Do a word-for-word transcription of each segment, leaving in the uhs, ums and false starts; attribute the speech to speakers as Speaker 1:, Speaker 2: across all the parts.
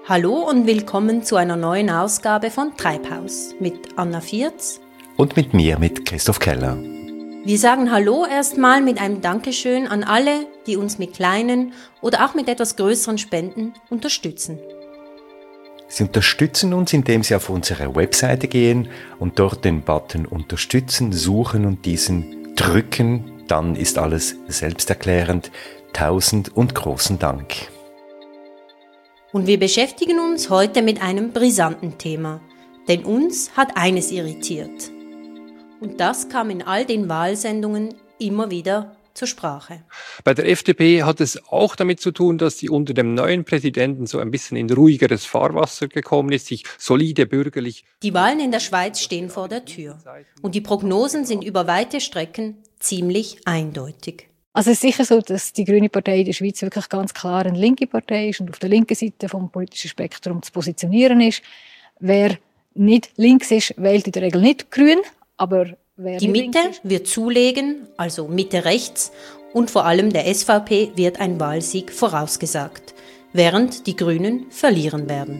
Speaker 1: Hallo und willkommen zu einer neuen Ausgabe von Treibhaus mit Anna Vierz
Speaker 2: und mit mir, mit Christoph Keller.
Speaker 1: Wir sagen Hallo erstmal mit einem Dankeschön an alle, die uns mit kleinen oder auch mit etwas größeren Spenden unterstützen.
Speaker 2: Sie unterstützen uns, indem Sie auf unsere Webseite gehen und dort den Button Unterstützen suchen und diesen drücken. Dann ist alles selbsterklärend. Tausend und großen Dank.
Speaker 1: Und wir beschäftigen uns heute mit einem brisanten Thema, denn uns hat eines irritiert. Und das kam in all den Wahlsendungen immer wieder zur Sprache.
Speaker 3: Bei der F D P hat es auch damit zu tun, dass sie unter dem neuen Präsidenten so ein bisschen in ruhigeres Fahrwasser gekommen ist, sich solide bürgerlich...
Speaker 1: Die Wahlen in der Schweiz stehen vor der Tür und die Prognosen sind über weite Strecken ziemlich eindeutig.
Speaker 4: Also es ist sicher so, dass die Grüne Partei in der Schweiz wirklich ganz klar eine linke Partei ist und auf der linken Seite vom politischen Spektrum zu positionieren ist. Wer nicht links ist, wählt in der Regel nicht grün, aber wer
Speaker 1: Die
Speaker 4: nicht
Speaker 1: Mitte
Speaker 4: links ist,
Speaker 1: wird zulegen, also Mitte rechts, und vor allem der S V P wird ein Wahlsieg vorausgesagt, während die Grünen verlieren werden.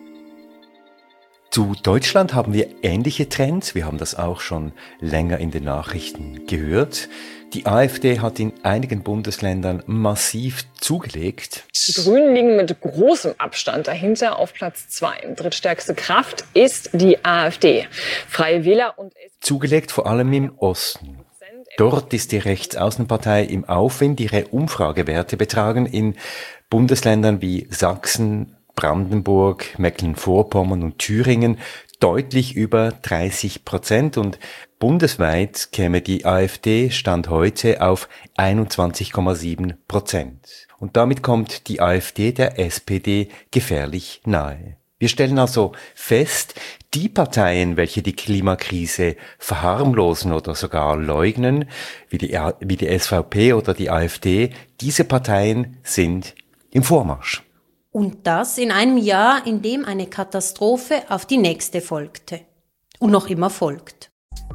Speaker 2: Zu Deutschland haben wir ähnliche Trends. Wir haben das auch schon länger in den Nachrichten gehört. Die AfD hat in einigen Bundesländern massiv zugelegt.
Speaker 5: Die Grünen liegen mit großem Abstand dahinter auf Platz zwei. Drittstärkste Kraft ist die AfD. Freie Wähler und
Speaker 2: Zugelegt vor allem im Osten. Dort ist die Rechtsaußenpartei im Aufwind. Ihre Umfragewerte betragen in Bundesländern wie Sachsen, Brandenburg, Mecklenburg-Vorpommern und Thüringen deutlich über dreißig Prozent und bundesweit käme die AfD Stand heute auf einundzwanzig Komma sieben Prozent. Und damit kommt die AfD der S P D gefährlich nahe. Wir stellen also fest, die Parteien, welche die Klimakrise verharmlosen oder sogar leugnen, wie die, wie die S V P oder die AfD, diese Parteien sind im Vormarsch.
Speaker 1: Und das in einem Jahr, in dem eine Katastrophe auf die nächste folgte. Und noch immer folgt.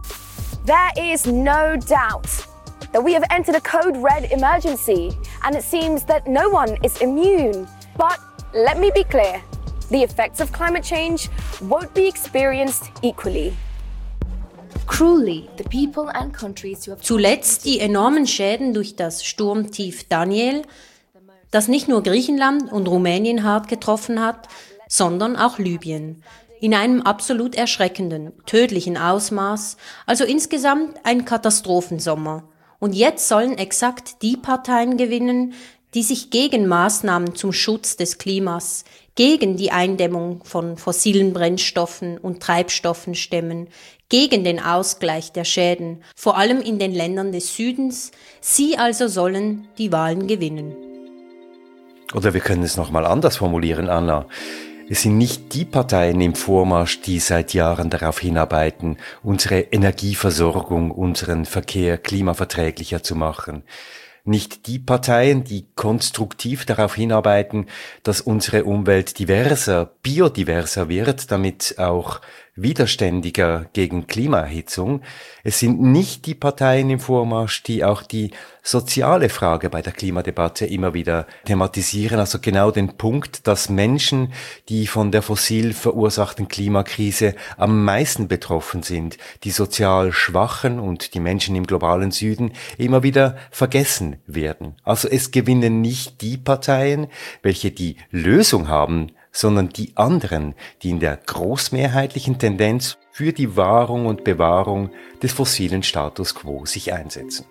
Speaker 6: There is no doubt that we have entered a code red emergency and it seems that no one is immune. But let me be clear, the effects of climate change won't be experienced equally. Cruelly, the people and countries who have
Speaker 1: Zuletzt die enormen Schäden durch das Sturmtief Daniel, das nicht nur Griechenland und Rumänien hart getroffen hat, sondern auch Libyen. In einem absolut erschreckenden, tödlichen Ausmaß, also insgesamt ein Katastrophensommer. Und jetzt sollen exakt die Parteien gewinnen, die sich gegen Maßnahmen zum Schutz des Klimas, gegen die Eindämmung von fossilen Brennstoffen und Treibstoffen stemmen, gegen den Ausgleich der Schäden, vor allem in den Ländern des Südens. Sie also sollen die Wahlen gewinnen.
Speaker 2: Oder wir können es nochmal anders formulieren, Anna. Es sind nicht die Parteien im Vormarsch, die seit Jahren darauf hinarbeiten, unsere Energieversorgung, unseren Verkehr klimaverträglicher zu machen. Nicht die Parteien, die konstruktiv darauf hinarbeiten, dass unsere Umwelt diverser, biodiverser wird, damit auch widerständiger gegen Klimaerhitzung. Es sind nicht die Parteien im Vormarsch, die auch die soziale Frage bei der Klimadebatte immer wieder thematisieren, also genau den Punkt, dass Menschen, die von der fossil verursachten Klimakrise am meisten betroffen sind, die sozial Schwachen und die Menschen im globalen Süden immer wieder vergessen werden. Also es gewinnen nicht die Parteien, welche die Lösung haben, sondern die anderen, die in der großmehrheitlichen Tendenz für die Wahrung und Bewahrung des fossilen Status quo sich einsetzen.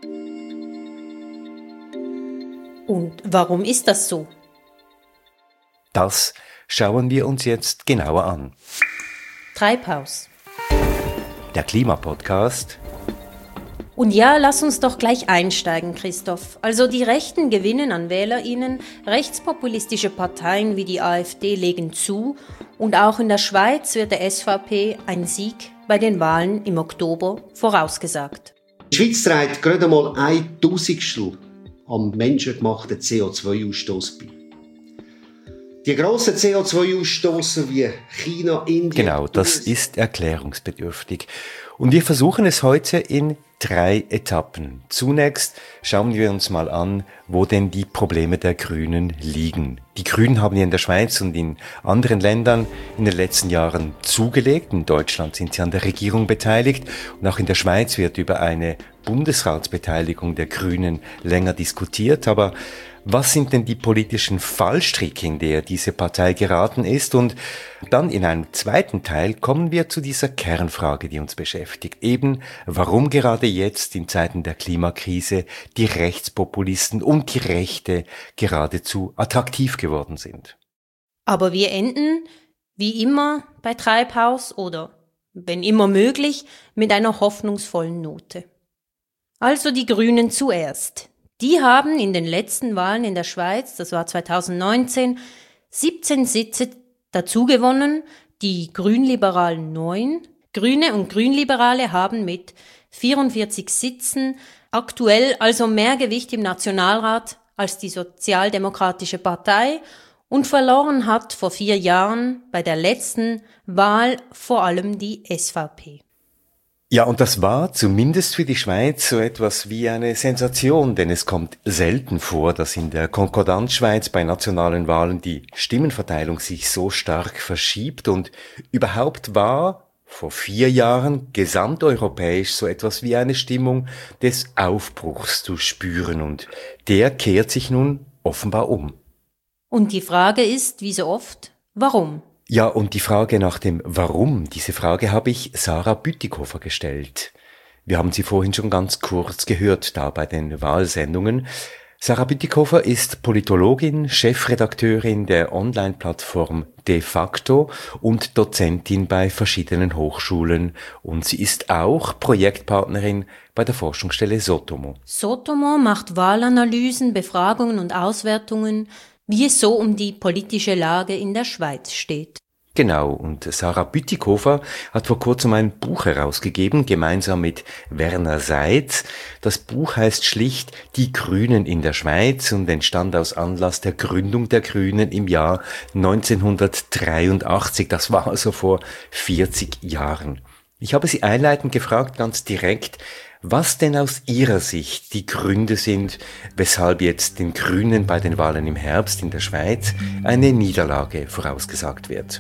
Speaker 1: Und warum ist das so?
Speaker 2: Das schauen wir uns jetzt genauer an.
Speaker 1: Treibhaus.
Speaker 2: Der Klimapodcast.
Speaker 1: Und ja, lass uns doch gleich einsteigen, Christoph. Also die Rechten gewinnen an WählerInnen, rechtspopulistische Parteien wie die AfD legen zu und auch in der Schweiz wird der S V P ein Sieg bei den Wahlen im Oktober vorausgesagt.
Speaker 7: Die Schweiz trägt gerade einmal ein Tausendstel am menschengemachten C O zwei Ausstoß bei. Die grossen C O zwei Ausstoßer wie China, Indien...
Speaker 2: Genau, das ist erklärungsbedürftig. Und wir versuchen es heute in drei Etappen. Zunächst schauen wir uns mal an, wo denn die Probleme der Grünen liegen. Die Grünen haben in der Schweiz und in anderen Ländern in den letzten Jahren zugelegt. In Deutschland sind sie an der Regierung beteiligt und auch in der Schweiz wird über eine Bundesratsbeteiligung der Grünen länger diskutiert. Aber was sind denn die politischen Fallstricke, in der diese Partei geraten ist? Und dann in einem zweiten Teil kommen wir zu dieser Kernfrage, die uns beschäftigt. Eben, warum gerade jetzt in Zeiten der Klimakrise die Rechtspopulisten und die Rechte geradezu attraktiv geworden sind.
Speaker 1: Aber wir enden, wie immer bei Treibhaus oder, wenn immer möglich, mit einer hoffnungsvollen Note. Also die Grünen zuerst. Die haben in den letzten Wahlen in der Schweiz, das war zweitausendneunzehn, siebzehn Sitze dazugewonnen, die Grünliberalen neun. Grüne und Grünliberale haben mit vierundvierzig Sitzen aktuell also mehr Gewicht im Nationalrat als die Sozialdemokratische Partei und verloren hat vor vier Jahren bei der letzten Wahl vor allem die S V P.
Speaker 2: Ja, und das war zumindest für die Schweiz so etwas wie eine Sensation, denn es kommt selten vor, dass in der Konkordanzschweiz bei nationalen Wahlen die Stimmenverteilung sich so stark verschiebt und überhaupt war vor vier Jahren gesamteuropäisch so etwas wie eine Stimmung des Aufbruchs zu spüren und der kehrt sich nun offenbar um.
Speaker 1: Und die Frage ist, wie so oft, warum?
Speaker 2: Ja, und die Frage nach dem Warum, diese Frage habe ich Sarah Bütikofer gestellt. Wir haben sie vorhin schon ganz kurz gehört, da bei den Wahlsendungen. Sarah Bütikofer ist Politologin, Chefredakteurin der Online-Plattform De facto und Dozentin bei verschiedenen Hochschulen. Und sie ist auch Projektpartnerin bei der Forschungsstelle Sotomo.
Speaker 1: Sotomo macht Wahlanalysen, Befragungen und Auswertungen, wie es so um die politische Lage in der Schweiz steht.
Speaker 2: Genau, und Sarah Bütikofer hat vor kurzem ein Buch herausgegeben, gemeinsam mit Werner Seitz. Das Buch heißt schlicht Die Grünen in der Schweiz und entstand aus Anlass der Gründung der Grünen im Jahr neunzehnhundertdreiundachtzig. Das war also vor vierzig Jahren. Ich habe sie einleitend gefragt, ganz direkt, was denn aus ihrer Sicht die Gründe sind, weshalb jetzt den Grünen bei den Wahlen im Herbst in der Schweiz eine Niederlage vorausgesagt wird.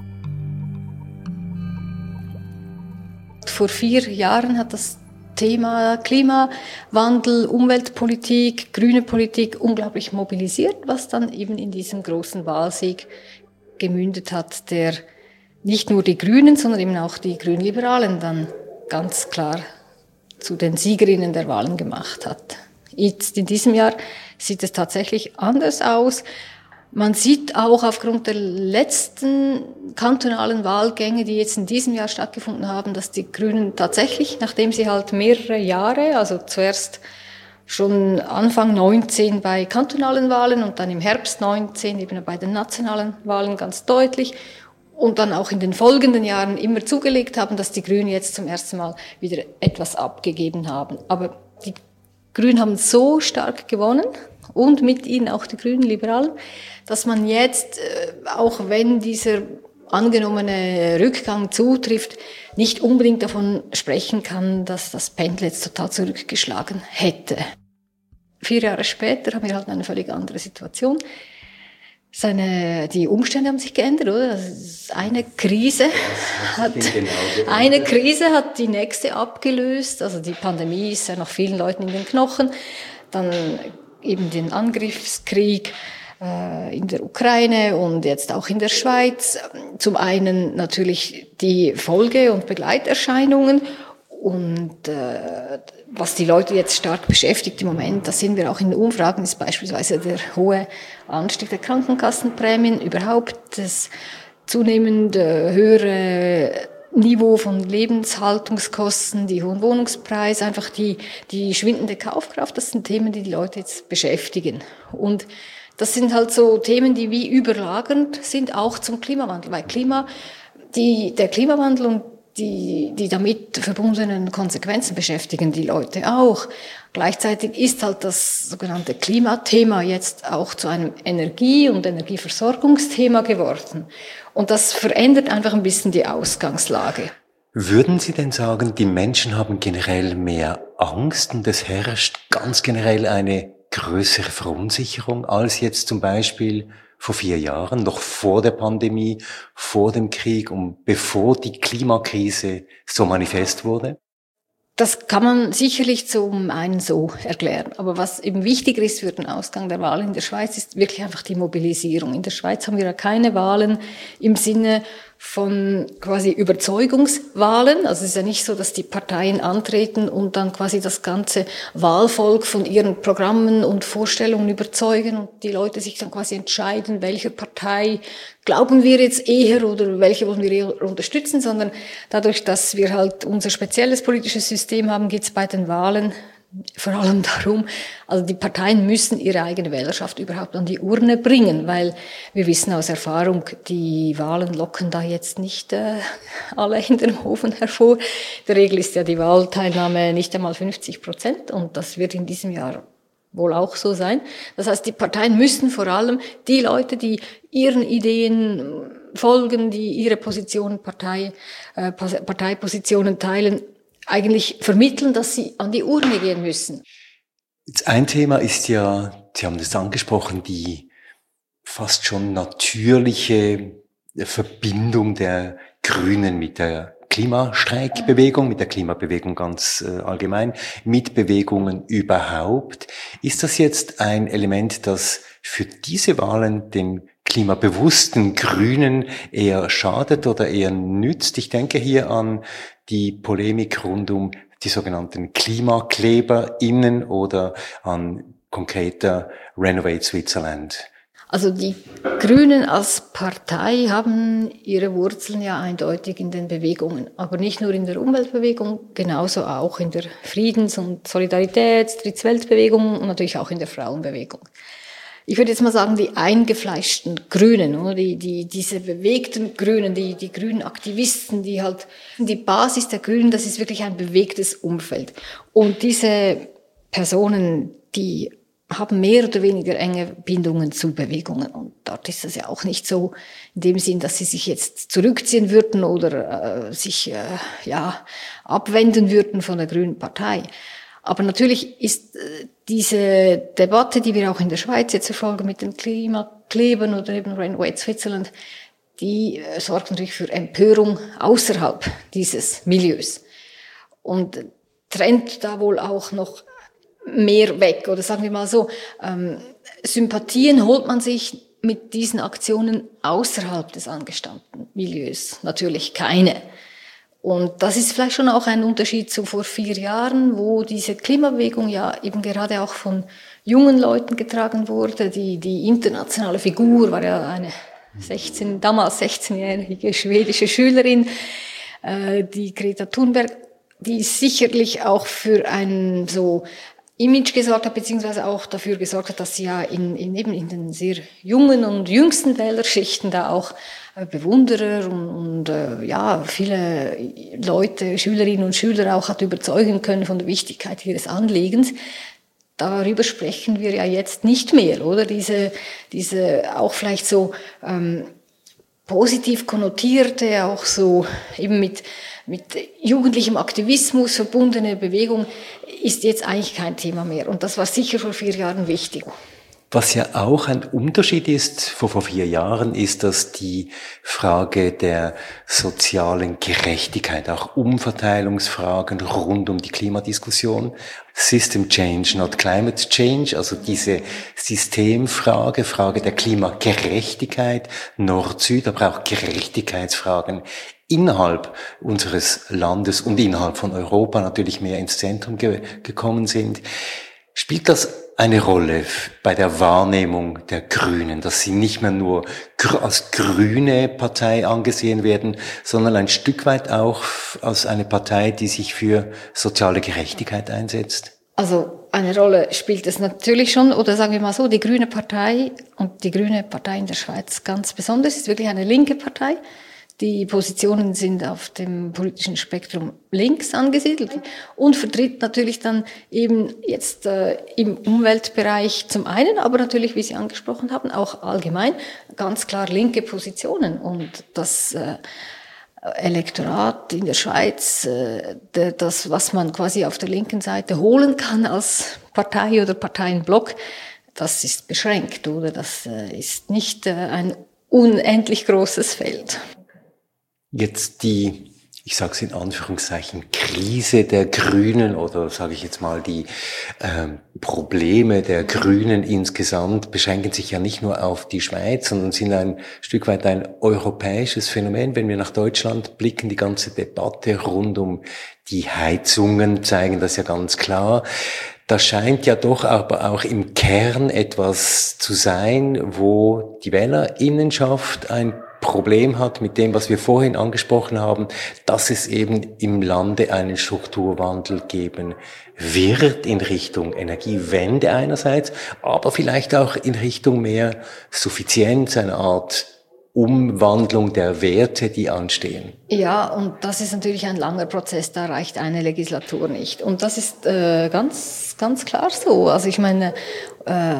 Speaker 4: Vor vier Jahren hat das Thema Klimawandel, Umweltpolitik, grüne Politik unglaublich mobilisiert, was dann eben in diesem großen Wahlsieg gemündet hat, der nicht nur die Grünen, sondern eben auch die Grünliberalen dann ganz klar zu den Siegerinnen der Wahlen gemacht hat. Jetzt in diesem Jahr sieht es tatsächlich anders aus. Man sieht auch aufgrund der letzten kantonalen Wahlgänge, die jetzt in diesem Jahr stattgefunden haben, dass die Grünen tatsächlich, nachdem sie halt mehrere Jahre, also zuerst schon Anfang neunzehn bei kantonalen Wahlen und dann im Herbst neunzehn eben bei den nationalen Wahlen ganz deutlich und dann auch in den folgenden Jahren immer zugelegt haben, dass die Grünen jetzt zum ersten Mal wieder etwas abgegeben haben. Aber die Grünen haben so stark gewonnen und mit ihnen auch die Grünen Liberalen, dass man jetzt, auch wenn dieser angenommene Rückgang zutrifft, nicht unbedingt davon sprechen kann, dass das Pendel jetzt total zurückgeschlagen hätte. Vier Jahre später haben wir halt eine völlig andere Situation. Seine, die Umstände haben sich geändert, oder? Also eine Krise hat, eine Krise hat die nächste abgelöst. Also die Pandemie ist ja noch vielen Leuten in den Knochen. Dann eben den Angriffskrieg äh, in der Ukraine und jetzt auch in der Schweiz. Zum einen natürlich die Folge- und Begleiterscheinungen. Und äh, was die Leute jetzt stark beschäftigt im Moment, das sehen wir auch in den Umfragen, ist beispielsweise der hohe Anstieg der Krankenkassenprämien, überhaupt das zunehmend äh, höhere Niveau von Lebenshaltungskosten, die hohen Wohnungspreise, einfach die, die schwindende Kaufkraft, das sind Themen, die die Leute jetzt beschäftigen. Und das sind halt so Themen, die wie überlagernd sind, auch zum Klimawandel, weil Klima, die, der Klimawandel und die, die damit verbundenen Konsequenzen beschäftigen die Leute auch. Gleichzeitig ist halt das sogenannte Klimathema jetzt auch zu einem Energie- und Energieversorgungsthema geworden. Und das verändert einfach ein bisschen die Ausgangslage.
Speaker 2: Würden Sie denn sagen, die Menschen haben generell mehr Angst und es herrscht ganz generell eine größere Verunsicherung als jetzt zum Beispiel vor vier Jahren, noch vor der Pandemie, vor dem Krieg und bevor die Klimakrise so manifest wurde?
Speaker 4: Das kann man sicherlich zum einen so erklären. Aber was eben wichtiger ist für den Ausgang der Wahl in der Schweiz, ist wirklich einfach die Mobilisierung. In der Schweiz haben wir ja keine Wahlen im Sinne von quasi Überzeugungswahlen. Also es ist ja nicht so, dass die Parteien antreten und dann quasi das ganze Wahlvolk von ihren Programmen und Vorstellungen überzeugen und die Leute sich dann quasi entscheiden, welche Partei glauben wir jetzt eher oder welche wollen wir eher unterstützen, sondern dadurch, dass wir halt unser spezielles politisches System haben, geht es bei den Wahlen vor allem darum, also die Parteien müssen ihre eigene Wählerschaft überhaupt an die Urne bringen, weil wir wissen aus Erfahrung, die Wahlen locken da jetzt nicht äh, alle in den Ofen hervor. In der Regel ist ja die Wahlteilnahme nicht einmal fünfzig Prozent und das wird in diesem Jahr wohl auch so sein. Das heißt, die Parteien müssen vor allem die Leute, die ihren Ideen folgen, die ihre Positionen, Partei, äh, Parteipositionen teilen, eigentlich vermitteln, dass sie an die Urne gehen müssen.
Speaker 2: Jetzt ein Thema ist ja, Sie haben das angesprochen, die fast schon natürliche Verbindung der Grünen mit der Klimastreikbewegung, mit der Klimabewegung ganz äh, allgemein, mit Bewegungen überhaupt. Ist das jetzt ein Element, das für diese Wahlen den klimabewussten Grünen eher schadet oder eher nützt? Ich denke hier an die Polemik rund um die sogenannten KlimakleberInnen oder an konkreter Renovate Switzerland.
Speaker 4: Also die Grünen als Partei haben ihre Wurzeln ja eindeutig in den Bewegungen, aber nicht nur in der Umweltbewegung, genauso auch in der Friedens- und Solidaritäts-, Drittweltbewegung und natürlich auch in der Frauenbewegung. Ich würde jetzt mal sagen, die eingefleischten Grünen, oder die, die, diese bewegten Grünen, die, die grünen Aktivisten, die halt, die Basis der Grünen, das ist wirklich ein bewegtes Umfeld. Und diese Personen, die haben mehr oder weniger enge Bindungen zu Bewegungen. Und dort ist es ja auch nicht so in dem Sinn, dass sie sich jetzt zurückziehen würden oder äh, sich äh, ja abwenden würden von der Grünen Partei. Aber natürlich ist äh, diese Debatte, die wir auch in der Schweiz jetzt verfolgen mit den Klimaklebern oder eben Renovate Switzerland, die äh, sorgt natürlich für Empörung außerhalb dieses Milieus und trennt da wohl auch noch mehr weg. Oder sagen wir mal so, ähm, Sympathien holt man sich mit diesen Aktionen außerhalb des angestammten Milieus natürlich keine. Und das ist vielleicht schon auch ein Unterschied zu vor vier Jahren, wo diese Klimabewegung ja eben gerade auch von jungen Leuten getragen wurde. Die, die internationale Figur war ja eine sechzehn, damals sechzehnjährige schwedische Schülerin, äh, die Greta Thunberg, die sicherlich auch für ein so Image gesorgt hat, beziehungsweise auch dafür gesorgt hat, dass sie ja in, in eben in den sehr jungen und jüngsten Wählerschichten da auch äh, Bewunderer und, und äh, ja viele Leute, Schülerinnen und Schüler auch hat überzeugen können von der Wichtigkeit ihres Anliegens. Darüber sprechen wir ja jetzt nicht mehr, oder? Diese, diese auch vielleicht so ähm, positiv konnotierte, auch so eben mit mit jugendlichem Aktivismus verbundene Bewegung ist jetzt eigentlich kein Thema mehr. Und das war sicher vor vier Jahren wichtig.
Speaker 2: Was ja auch ein Unterschied ist vor, vor vier Jahren, ist, dass die Frage der sozialen Gerechtigkeit, auch Umverteilungsfragen rund um die Klimadiskussion, System Change, not Climate Change, also diese Systemfrage, Frage der Klimagerechtigkeit, Nord-Süd, aber auch Gerechtigkeitsfragen innerhalb unseres Landes und innerhalb von Europa natürlich mehr ins Zentrum ge- gekommen sind. Spielt das eine Rolle bei der Wahrnehmung der Grünen, dass sie nicht mehr nur als grüne Partei angesehen werden, sondern ein Stück weit auch als eine Partei, die sich für soziale Gerechtigkeit einsetzt?
Speaker 4: Also eine Rolle spielt es natürlich schon, oder sagen wir mal so, die Grüne Partei und die Grüne Partei in der Schweiz ganz besonders ist wirklich eine linke Partei, Die Positionen sind auf dem politischen Spektrum links angesiedelt und vertritt natürlich dann eben jetzt äh, im Umweltbereich zum einen, aber natürlich, wie Sie angesprochen haben, auch allgemein ganz klar linke Positionen. Und das äh, Elektorat in der Schweiz, äh, der, das, was man quasi auf der linken Seite holen kann als Partei oder Parteienblock, das ist beschränkt, oder? Das äh, ist nicht äh, ein unendlich großes Feld.
Speaker 2: Jetzt die, ich sage es in Anführungszeichen, Krise der Grünen oder sage ich jetzt mal die ähm, Probleme der Grünen insgesamt beschränken sich ja nicht nur auf die Schweiz, sondern sind ein Stück weit ein europäisches Phänomen. Wenn wir nach Deutschland blicken, die ganze Debatte rund um die Heizungen zeigen das ja ganz klar. Da scheint ja doch aber auch im Kern etwas zu sein, wo die Wählerinnenschaft ein Problem hat mit dem, was wir vorhin angesprochen haben, dass es eben im Lande einen Strukturwandel geben wird in Richtung Energiewende einerseits, aber vielleicht auch in Richtung mehr Suffizienz, eine Art Umwandlung der Werte, die anstehen.
Speaker 4: Ja, und das ist natürlich ein langer Prozess, da reicht eine Legislatur nicht. Und das ist äh, ganz, ganz klar so. Also ich meine, äh,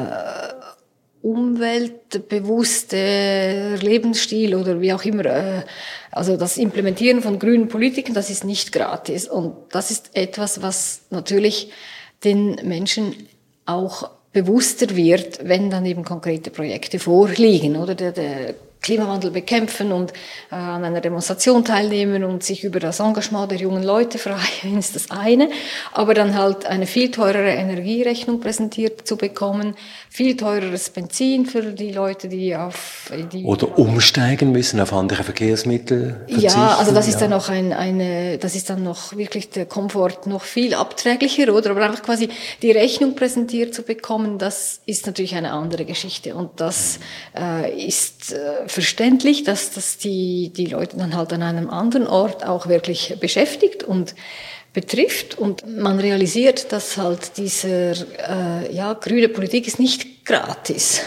Speaker 4: umweltbewusster Lebensstil oder wie auch immer, äh, also das Implementieren von grünen Politiken, das ist nicht gratis. Und das ist etwas, was natürlich den Menschen auch bewusster wird, wenn dann eben konkrete Projekte vorliegen, oder der, der Klimawandel bekämpfen und äh, an einer Demonstration teilnehmen und sich über das Engagement der jungen Leute freuen, ist das eine. Aber dann halt eine viel teurere Energierechnung präsentiert zu bekommen, viel teureres Benzin für die Leute, die auf die
Speaker 2: oder umsteigen müssen auf andere Verkehrsmittel verzichten.
Speaker 4: Ja, also das ist
Speaker 2: ja.
Speaker 4: dann noch ein, eine, das ist dann noch wirklich der Komfort noch viel abträglicher, oder? Aber einfach quasi die Rechnung präsentiert zu bekommen, das ist natürlich eine andere Geschichte. Und das äh, ist äh, verständlich, dass das die, die Leute dann halt an einem anderen Ort auch wirklich beschäftigt und betrifft. Und man realisiert, dass halt dieser, äh, ja, grüne Politik ist nicht gratis.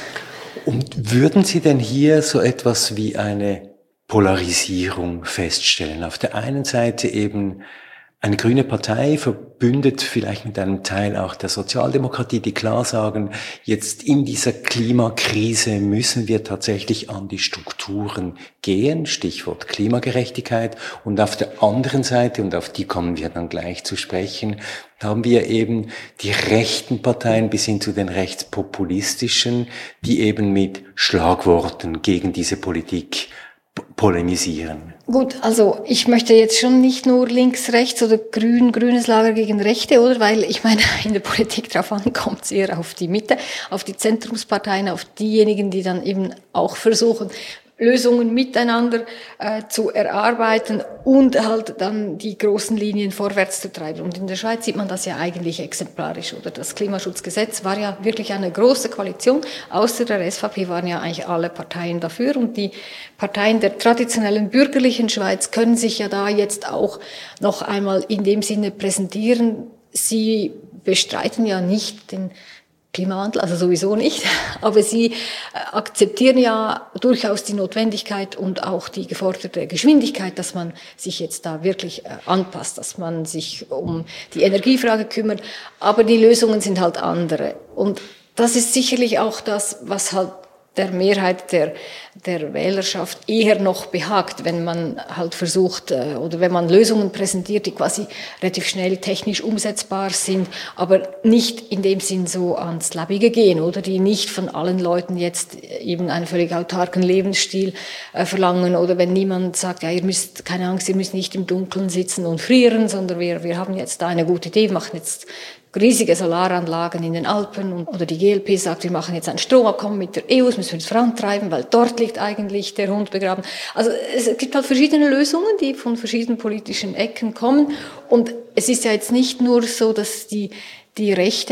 Speaker 2: Und würden Sie denn hier so etwas wie eine Polarisierung feststellen? Auf der einen Seite eben eine grüne Partei verbündet vielleicht mit einem Teil auch der Sozialdemokratie, die klar sagen, jetzt in dieser Klimakrise müssen wir tatsächlich an die Strukturen gehen, Stichwort Klimagerechtigkeit. Und auf der anderen Seite, und auf die kommen wir dann gleich zu sprechen, haben wir eben die rechten Parteien bis hin zu den rechtspopulistischen, die eben mit Schlagworten gegen diese Politik polemisieren.
Speaker 4: Gut, also ich möchte jetzt schon nicht nur links, rechts oder grün, grünes Lager gegen Rechte, oder? Weil ich meine, in der Politik drauf an kommt es eher auf die Mitte, auf die Zentrumsparteien, auf diejenigen, die dann eben auch versuchen, Lösungen miteinander äh, zu erarbeiten und halt dann die großen Linien vorwärts zu treiben. Und in der Schweiz sieht man das ja eigentlich exemplarisch, oder? Das Klimaschutzgesetz war ja wirklich eine große Koalition. Außer der S V P waren ja eigentlich alle Parteien dafür. Und die Parteien der traditionellen bürgerlichen Schweiz können sich ja da jetzt auch noch einmal in dem Sinne präsentieren. Sie bestreiten ja nicht den Klimawandel, also sowieso nicht, aber sie akzeptieren ja durchaus die Notwendigkeit und auch die geforderte Geschwindigkeit, dass man sich jetzt da wirklich anpasst, dass man sich um die Energiefrage kümmert, aber die Lösungen sind halt andere. Und das ist sicherlich auch das, was halt der Mehrheit der, der Wählerschaft eher noch behagt, wenn man halt versucht oder wenn man Lösungen präsentiert, die quasi relativ schnell technisch umsetzbar sind, aber nicht in dem Sinn so ans Labige gehen, oder die nicht von allen Leuten jetzt eben einen völlig autarken Lebensstil äh, verlangen, oder wenn niemand sagt, ja, ihr müsst, keine Angst, ihr müsst nicht im Dunkeln sitzen und frieren, sondern wir, wir haben jetzt da eine gute Idee, wir machen jetzt riesige Solaranlagen in den Alpen, und, oder die G L P sagt, wir machen jetzt ein Stromabkommen mit der E U, das müssen wir jetzt vorantreiben, weil dort liegt eigentlich der Hund begraben. Also es gibt halt verschiedene Lösungen, die von verschiedenen politischen Ecken kommen, und es ist ja jetzt nicht nur so, dass die die Rechte,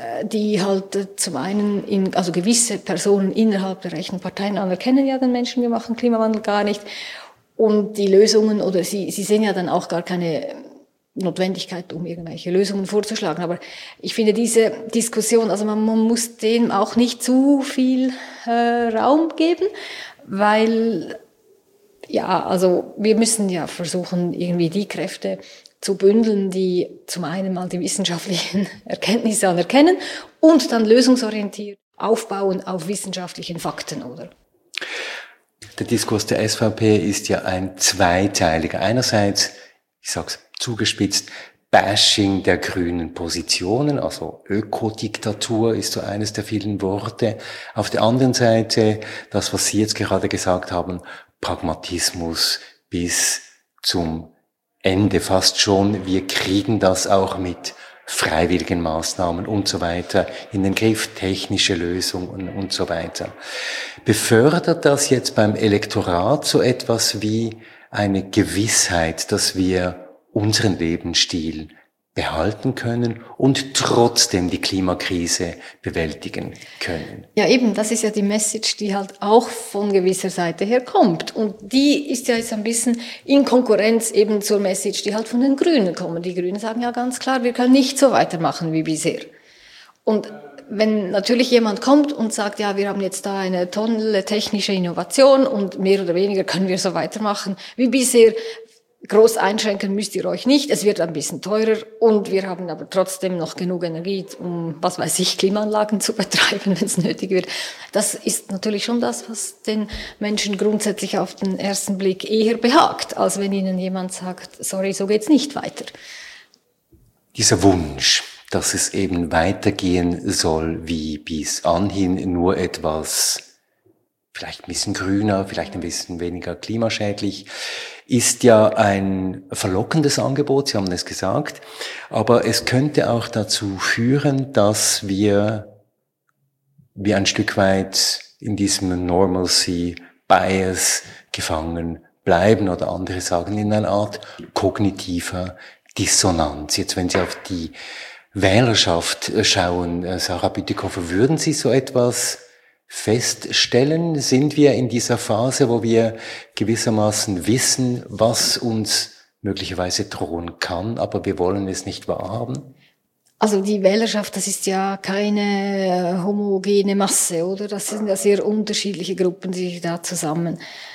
Speaker 4: die halt zum einen, in, also gewisse Personen innerhalb der rechten Parteien anerkennen ja den Menschen, wir machen Klimawandel gar nicht, und die Lösungen, oder sie, sie sehen ja dann auch gar keine Notwendigkeit, um irgendwelche Lösungen vorzuschlagen. Aber ich finde diese Diskussion, also man, man muss dem auch nicht zu viel äh, Raum geben, weil Ja, also wir müssen ja versuchen, irgendwie die Kräfte zu bündeln, die zum einen mal die wissenschaftlichen Erkenntnisse anerkennen und dann lösungsorientiert aufbauen auf wissenschaftlichen Fakten, oder?
Speaker 2: Der Diskurs der S V P ist ja ein zweiteiliger. Einerseits, ich sag's zugespitzt, Bashing der grünen Positionen, also Ökodiktatur ist so eines der vielen Worte. Auf der anderen Seite, das, was Sie jetzt gerade gesagt haben, Pragmatismus bis zum Ende fast schon. Wir kriegen das auch mit freiwilligen Maßnahmen und so weiter in den Griff, technische Lösungen und so weiter. Befördert das jetzt beim Elektorat so etwas wie eine Gewissheit, dass wir unseren Lebensstil behalten können und trotzdem die Klimakrise bewältigen können?
Speaker 4: Ja, eben, das ist ja die Message, die halt auch von gewisser Seite her kommt. Und die ist ja jetzt ein bisschen in Konkurrenz eben zur Message, die halt von den Grünen kommt. Die Grünen sagen ja ganz klar, wir können nicht so weitermachen wie bisher. Und wenn natürlich jemand kommt und sagt, ja, wir haben jetzt da eine tolle technische Innovation und mehr oder weniger können wir so weitermachen wie bisher, groß einschränken müsst ihr euch nicht, es wird ein bisschen teurer und wir haben aber trotzdem noch genug Energie, um, was weiß ich, Klimaanlagen zu betreiben, wenn es nötig wird. Das ist natürlich schon das, was den Menschen grundsätzlich auf den ersten Blick eher behagt, als wenn ihnen jemand sagt, sorry, so geht's nicht weiter.
Speaker 2: Dieser Wunsch, dass es eben weitergehen soll wie bis anhin, nur etwas vielleicht ein bisschen grüner, vielleicht ein bisschen weniger klimaschädlich, ist ja ein verlockendes Angebot, Sie haben es gesagt, aber es könnte auch dazu führen, dass wir wie ein Stück weit in diesem Normalcy Bias gefangen bleiben oder andere sagen in einer Art kognitiver Dissonanz. Jetzt, wenn Sie auf die Wählerschaft schauen, Sarah Bütikofer, würden Sie so etwas feststellen? Sind wir in dieser Phase, wo wir gewissermaßen wissen, was uns möglicherweise drohen kann, aber wir wollen es nicht wahrhaben?
Speaker 4: Also die Wählerschaft, das ist ja keine homogene Masse, oder? Das sind ja sehr unterschiedliche Gruppen, die sich da zusammen,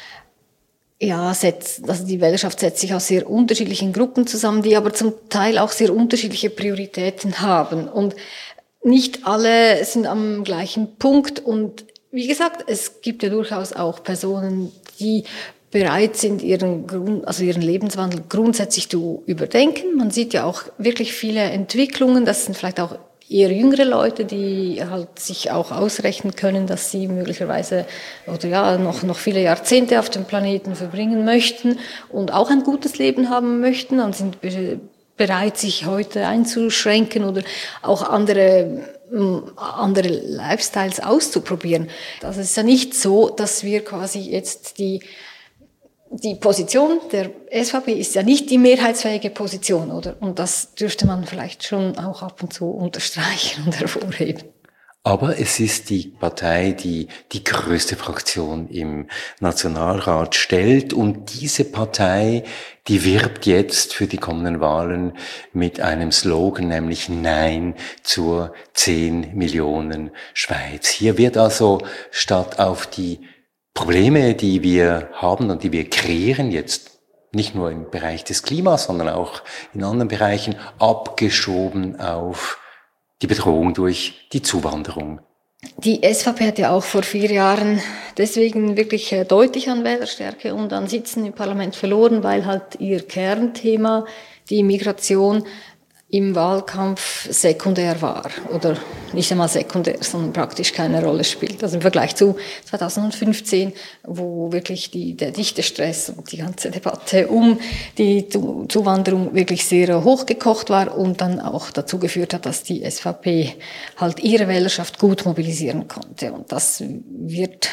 Speaker 4: ja, setzt, also die Wählerschaft setzt sich aus sehr unterschiedlichen Gruppen zusammen, die aber zum Teil auch sehr unterschiedliche Prioritäten haben. Und nicht alle sind am gleichen Punkt und wie gesagt, es gibt ja durchaus auch Personen, die bereit sind, ihren Grund, also ihren Lebenswandel grundsätzlich zu überdenken. Man sieht ja auch wirklich viele Entwicklungen, das sind vielleicht auch eher jüngere Leute, die halt sich auch ausrechnen können, dass sie möglicherweise oder ja noch noch viele Jahrzehnte auf dem Planeten verbringen möchten und auch ein gutes Leben haben möchten und sind bereit, sich heute einzuschränken oder auch andere, andere Lifestyles auszuprobieren. Das ist ja nicht so, dass wir quasi jetzt die, die Position der S V P ist ja nicht die mehrheitsfähige Position, oder? Und das dürfte man vielleicht schon auch ab und zu unterstreichen und hervorheben.
Speaker 2: Aber es ist die Partei, die die größte Fraktion im Nationalrat stellt und diese Partei, die wirbt jetzt für die kommenden Wahlen mit einem Slogan, nämlich Nein zur zehn Millionen Schweiz. Hier wird also statt auf die Probleme, die wir haben und die wir kreieren, jetzt nicht nur im Bereich des Klimas, sondern auch in anderen Bereichen, abgeschoben auf die Bedrohung durch die Zuwanderung.
Speaker 4: Die S V P hat ja auch vor vier Jahren deswegen wirklich deutlich an Wählerstärke und an Sitzen im Parlament verloren, weil halt ihr Kernthema, die Migration, im Wahlkampf sekundär war oder nicht einmal sekundär, sondern praktisch keine Rolle spielt. Also im Vergleich zu zweitausendfünfzehn, wo wirklich die, der dichte Stress und die ganze Debatte um die Zuwanderung wirklich sehr hochgekocht war und dann auch dazu geführt hat, dass die S V P halt ihre Wählerschaft gut mobilisieren konnte. Und das wird,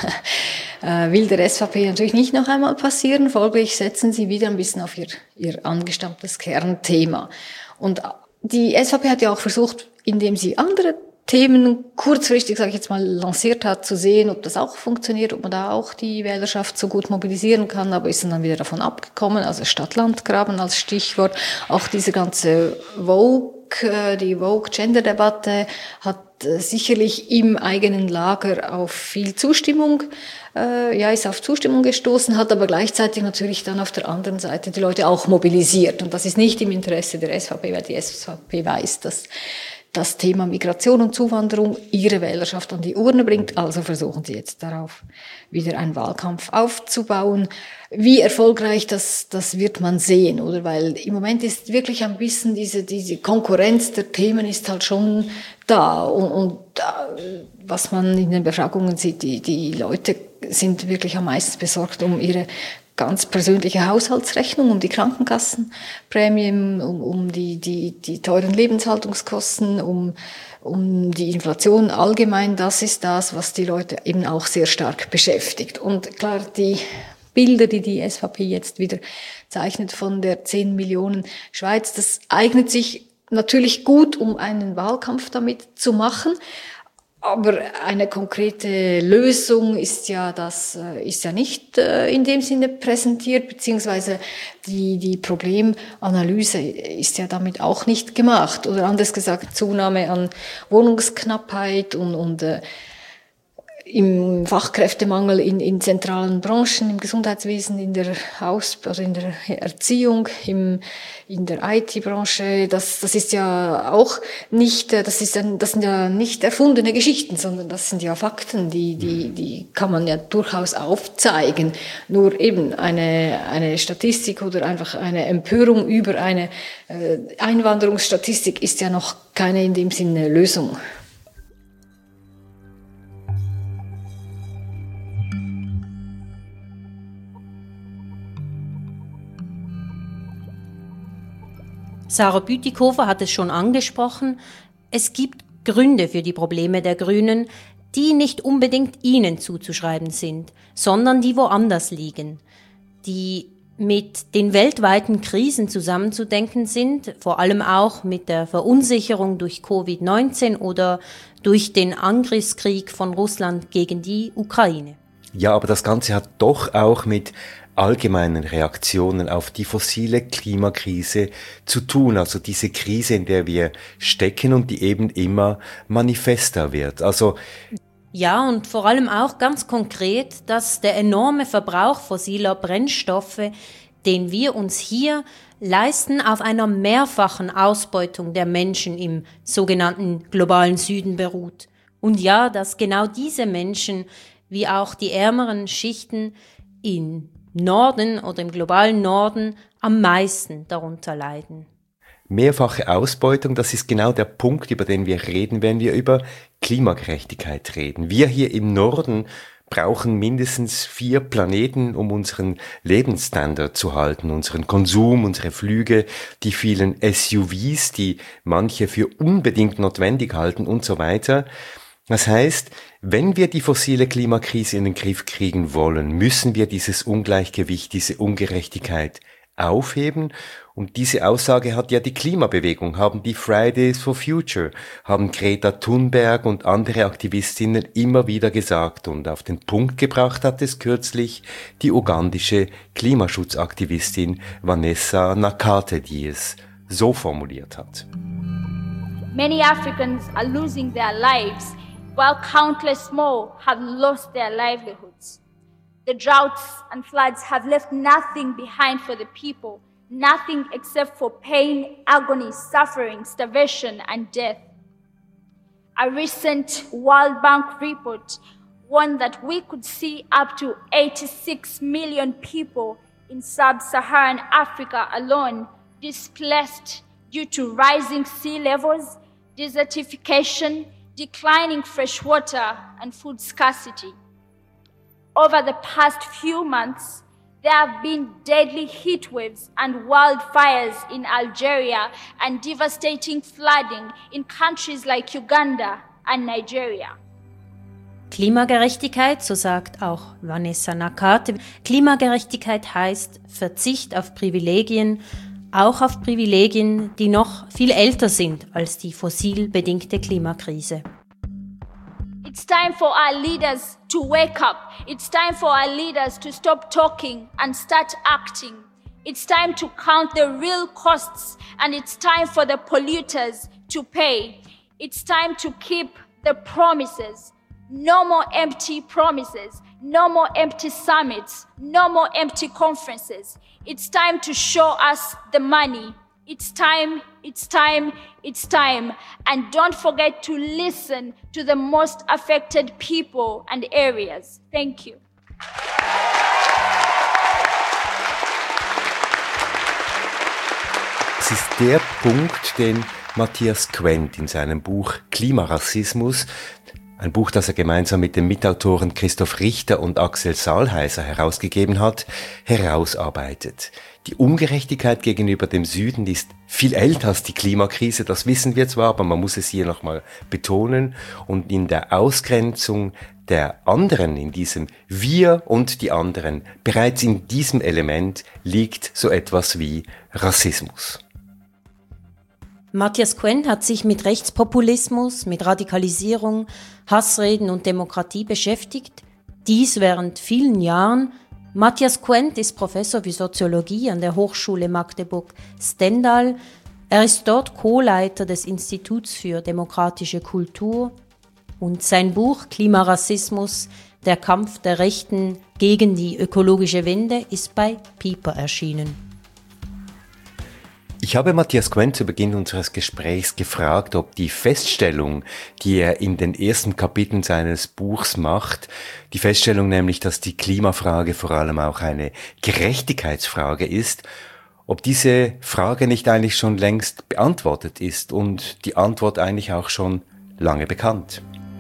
Speaker 4: äh, will der S V P natürlich nicht noch einmal passieren. Folglich setzen sie wieder ein bisschen auf ihr, ihr angestammtes Kernthema. Und die S V P hat ja auch versucht, indem sie andere Themen kurzfristig, sage ich jetzt mal, lanciert hat, zu sehen, ob das auch funktioniert, ob man da auch die Wählerschaft so gut mobilisieren kann, aber ist dann wieder davon abgekommen, also Stadt-Land-Graben als Stichwort, auch diese ganze Vogue, die Vogue-Gender-Debatte hat sicherlich im eigenen Lager auf viel Zustimmung, äh, ja, ist auf Zustimmung gestoßen, hat aber gleichzeitig natürlich dann auf der anderen Seite die Leute auch mobilisiert. Und das ist nicht im Interesse der S V P, weil die S V P weiß, dass das Thema Migration und Zuwanderung ihre Wählerschaft an die Urne bringt. Also versuchen sie jetzt darauf wieder einen Wahlkampf aufzubauen. Wie erfolgreich, das, das wird man sehen, oder? Weil im Moment ist wirklich ein bisschen diese, diese Konkurrenz der Themen ist halt schon da. Und, und was man in den Befragungen sieht, die, die Leute sind wirklich am meisten besorgt um ihre ganz persönliche Haushaltsrechnung, um die Krankenkassenprämien, um, um die, die, die teuren Lebenshaltungskosten, um, um die Inflation allgemein. Das ist das, was die Leute eben auch sehr stark beschäftigt. Und klar, die Bilder, die die S V P jetzt wieder zeichnet von der zehn Millionen Schweiz, das eignet sich natürlich gut, um einen Wahlkampf damit zu machen. Aber eine konkrete Lösung ist ja das ist ja nicht in dem Sinne präsentiert, beziehungsweise die die Problemanalyse ist ja damit auch nicht gemacht. Oder anders gesagt, Zunahme an Wohnungsknappheit und und äh, im Fachkräftemangel in, in zentralen Branchen, im Gesundheitswesen, in der Aus-, also in der Erziehung, im, in der I T-Branche, das, das ist ja auch nicht, das ist ein, das sind ja nicht erfundene Geschichten, sondern das sind ja Fakten, die, die, die kann man ja durchaus aufzeigen. Nur eben eine, eine Statistik oder einfach eine Empörung über eine äh, Einwanderungsstatistik ist ja noch keine in dem Sinne Lösung.
Speaker 1: Sarah Bütikofer hat es schon angesprochen, es gibt Gründe für die Probleme der Grünen, die nicht unbedingt ihnen zuzuschreiben sind, sondern die woanders liegen, die mit den weltweiten Krisen zusammenzudenken sind, vor allem auch mit der Verunsicherung durch Covid neunzehn oder durch den Angriffskrieg von Russland gegen die Ukraine.
Speaker 2: Ja, aber das Ganze hat doch auch mit allgemeinen Reaktionen auf die fossile Klimakrise zu tun, also diese Krise, in der wir stecken und die eben immer manifester wird. Also
Speaker 1: ja, und vor allem auch ganz konkret, dass der enorme Verbrauch fossiler Brennstoffe, den wir uns hier leisten, auf einer mehrfachen Ausbeutung der Menschen im sogenannten globalen Süden beruht. Und ja, dass genau diese Menschen, wie auch die ärmeren Schichten in Norden oder im globalen Norden am meisten darunter leiden.
Speaker 2: Mehrfache Ausbeutung, das ist genau der Punkt, über den wir reden, wenn wir über Klimagerechtigkeit reden. Wir hier im Norden brauchen mindestens vier Planeten, um unseren Lebensstandard zu halten, unseren Konsum, unsere Flüge, die vielen S U Vs, die manche für unbedingt notwendig halten und so weiter. Das heißt, wenn wir die fossile Klimakrise in den Griff kriegen wollen, müssen wir dieses Ungleichgewicht, diese Ungerechtigkeit aufheben. Und diese Aussage hat ja die Klimabewegung, haben die Fridays for Future, haben Greta Thunberg und andere Aktivistinnen immer wieder gesagt. Und auf den Punkt gebracht hat es kürzlich die ugandische Klimaschutzaktivistin Vanessa Nakate, die es so formuliert hat.
Speaker 8: Many Africans are losing their lives, while countless more have lost their livelihoods. The droughts and floods have left nothing behind for the people, nothing except for pain, agony, suffering, starvation, and death. A recent World Bank report warned that we could see up to eighty-six million people in sub-Saharan Africa alone displaced due to rising sea levels, desertification, declining fresh water, and food scarcity. Over the past few months, there have been deadly heat waves and wildfires in Algeria and devastating flooding in countries like Uganda and Nigeria.
Speaker 1: Klimagerechtigkeit, so sagt auch Vanessa Nakate, Klimagerechtigkeit heißt Verzicht auf Privilegien, auch auf Privilegien, die noch viel älter sind als die fossil bedingte Klimakrise.
Speaker 8: It's time for our leaders to wake up. It's time for our leaders to stop talking and start acting. It's time to count the real costs, and it's time for the polluters to pay. It's time to keep the promises. No more empty promises. No more empty summits. No more empty conferences. It's time to show us the money. It's time, it's time, it's time. And don't forget to listen to the most affected people and areas. Thank you.
Speaker 2: Das ist der Punkt, den Matthias Quent in seinem Buch Klimarassismus, ein Buch, das er gemeinsam mit den Mitautoren Christoph Richter und Axel Sallheiser herausgegeben hat, herausarbeitet. Die Ungerechtigkeit gegenüber dem Süden ist viel älter als die Klimakrise, das wissen wir zwar, aber man muss es hier nochmal betonen. Und in der Ausgrenzung der anderen, in diesem Wir und die anderen, bereits in diesem Element liegt so etwas wie Rassismus.
Speaker 1: Matthias Quent hat sich mit Rechtspopulismus, mit Radikalisierung, Hassreden und Demokratie beschäftigt. Dies während vielen Jahren. Matthias Quent ist Professor für Soziologie an der Hochschule Magdeburg-Stendal. Er ist dort Co-Leiter des Instituts für demokratische Kultur. Und sein Buch Klimarassismus, der Kampf der Rechten gegen die ökologische Wende, ist bei Piper erschienen.
Speaker 2: Ich habe Matthias Quent zu Beginn unseres Gesprächs gefragt, ob die Feststellung, die er in den ersten Kapiteln seines Buchs macht, die Feststellung nämlich, dass die Klimafrage vor allem auch eine Gerechtigkeitsfrage ist, ob diese Frage nicht eigentlich schon längst beantwortet ist und die Antwort eigentlich auch schon lange bekannt.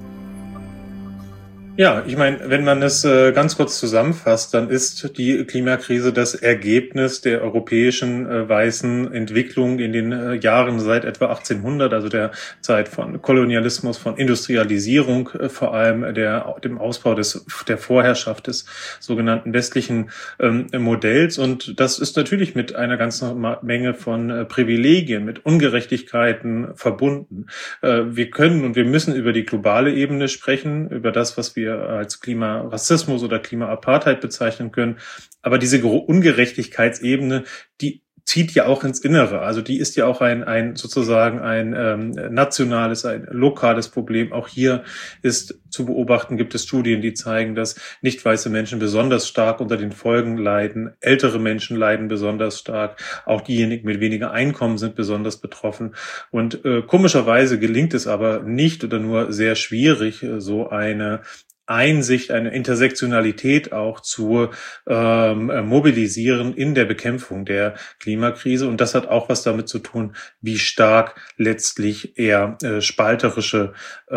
Speaker 9: Ja, ich meine, wenn man es äh, ganz kurz zusammenfasst, dann ist die Klimakrise das Ergebnis der europäischen äh, weißen Entwicklung in den äh, Jahren seit etwa achtzehnhundert, also der Zeit von Kolonialismus, von Industrialisierung, äh, vor allem der, dem Ausbau des, der Vorherrschaft des sogenannten westlichen ähm, Modells. Und das ist natürlich mit einer ganzen Menge von äh, Privilegien, mit Ungerechtigkeiten verbunden. Äh, wir können und wir müssen über die globale Ebene sprechen, über das, was wir als Klimarassismus oder Klimaapartheid bezeichnen können. Aber diese Ungerechtigkeitsebene, die zieht ja auch ins Innere. Also die ist ja auch ein, ein sozusagen ein ähm, nationales, ein lokales Problem. Auch hier ist zu beobachten, gibt es Studien, die zeigen, dass nicht weiße Menschen besonders stark unter den Folgen leiden. Ältere Menschen leiden besonders stark. Auch diejenigen mit weniger Einkommen sind besonders betroffen. Und äh, komischerweise gelingt es aber nicht oder nur sehr schwierig, so eine Einsicht, eine Intersektionalität auch zu ähm, mobilisieren in der Bekämpfung der Klimakrise. Und das hat auch was damit zu tun, wie stark letztlich eher äh, spalterische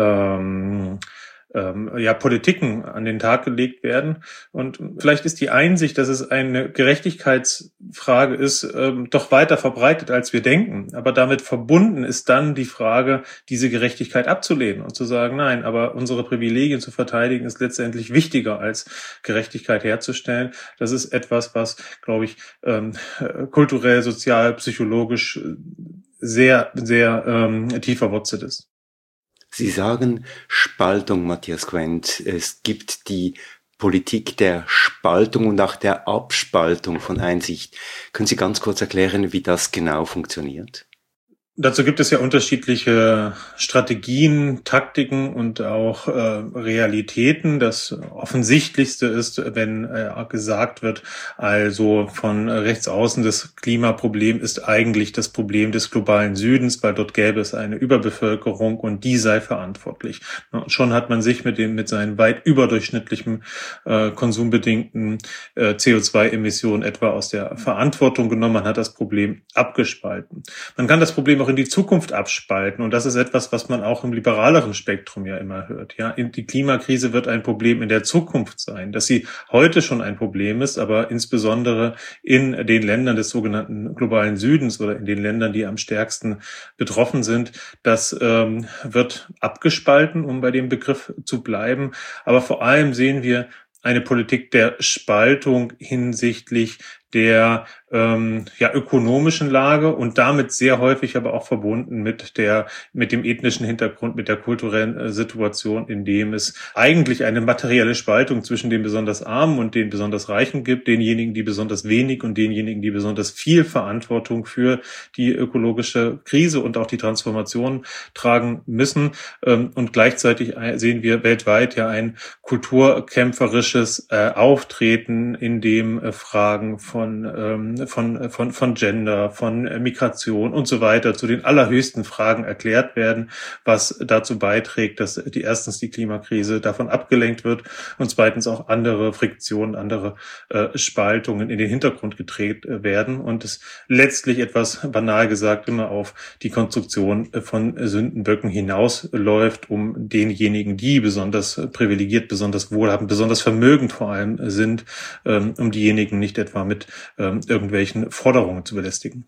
Speaker 9: ähm, ähm, ja, Politiken an den Tag gelegt werden. Und vielleicht ist die Einsicht, dass es eine Gerechtigkeitsfrage ist, ähm, doch weiter verbreitet, als wir denken. Aber damit verbunden ist dann die Frage, diese Gerechtigkeit abzulehnen und zu sagen, nein, aber unsere Privilegien zu verteidigen ist letztendlich wichtiger, als Gerechtigkeit herzustellen. Das ist etwas, was, glaube ich, ähm, kulturell, sozial, psychologisch sehr, sehr ähm, tief verwurzelt ist.
Speaker 2: Sie sagen Spaltung, Matthias Quent. Es gibt die Politik der Spaltung und auch der Abspaltung von Einsicht. Können Sie ganz kurz erklären, wie das genau funktioniert?
Speaker 9: Dazu gibt es ja unterschiedliche Strategien, Taktiken und auch äh, Realitäten. Das Offensichtlichste ist, wenn äh, gesagt wird, also von rechts außen, das Klimaproblem ist eigentlich das Problem des globalen Südens, weil dort gäbe es eine Überbevölkerung und die sei verantwortlich. Und schon hat man sich mit dem mit seinen weit überdurchschnittlichen äh, konsumbedingten äh, C O zwei Emissionen etwa aus der Verantwortung genommen. Man hat das Problem abgespalten. Man kann das Problem auch in die Zukunft abspalten. Und das ist etwas, was man auch im liberaleren Spektrum ja immer hört. Ja, die Klimakrise wird ein Problem in der Zukunft sein, dass sie heute schon ein Problem ist, aber insbesondere in den Ländern des sogenannten globalen Südens oder in den Ländern, die am stärksten betroffen sind, das ähm, wird abgespalten, um bei dem Begriff zu bleiben. Aber vor allem sehen wir eine Politik der Spaltung hinsichtlich der ähm, ja ökonomischen Lage und damit sehr häufig aber auch verbunden mit der mit dem ethnischen Hintergrund, mit der kulturellen äh, Situation, in dem es eigentlich eine materielle Spaltung zwischen den besonders Armen und den besonders Reichen gibt, denjenigen, die besonders wenig und denjenigen, die besonders viel Verantwortung für die ökologische Krise und auch die Transformation tragen müssen. Ähm, und gleichzeitig sehen wir weltweit ja ein kulturkämpferisches äh, Auftreten, in dem äh, Fragen von ähm, von von von Gender, von Migration und so weiter zu den allerhöchsten Fragen erklärt werden, was dazu beiträgt, dass die erstens die Klimakrise davon abgelenkt wird und zweitens auch andere Friktionen, andere äh, Spaltungen in den Hintergrund gedreht äh, werden und es letztlich etwas banal gesagt immer auf die Konstruktion äh, von Sündenböcken hinausläuft, um denjenigen, die besonders privilegiert, besonders wohlhabend, besonders vermögend vor allem sind, ähm, um diejenigen nicht etwa mit ähm, irgendwelchen Forderungen zu belästigen.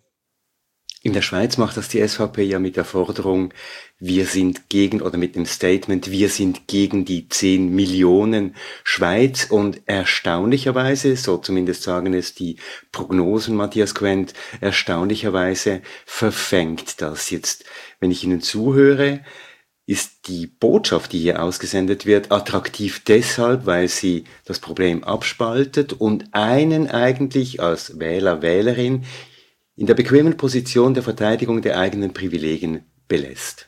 Speaker 2: In der Schweiz macht das die S V P ja mit der Forderung, wir sind gegen, oder mit dem Statement, wir sind gegen die zehn Millionen Schweiz, und erstaunlicherweise, so zumindest sagen es die Prognosen, Matthias Quent, erstaunlicherweise verfängt das jetzt. Wenn ich Ihnen zuhöre, ist die Botschaft, die hier ausgesendet wird, attraktiv deshalb, weil sie das Problem abspaltet und einen eigentlich als Wähler, Wählerin in der bequemen Position der Verteidigung der eigenen Privilegien belässt.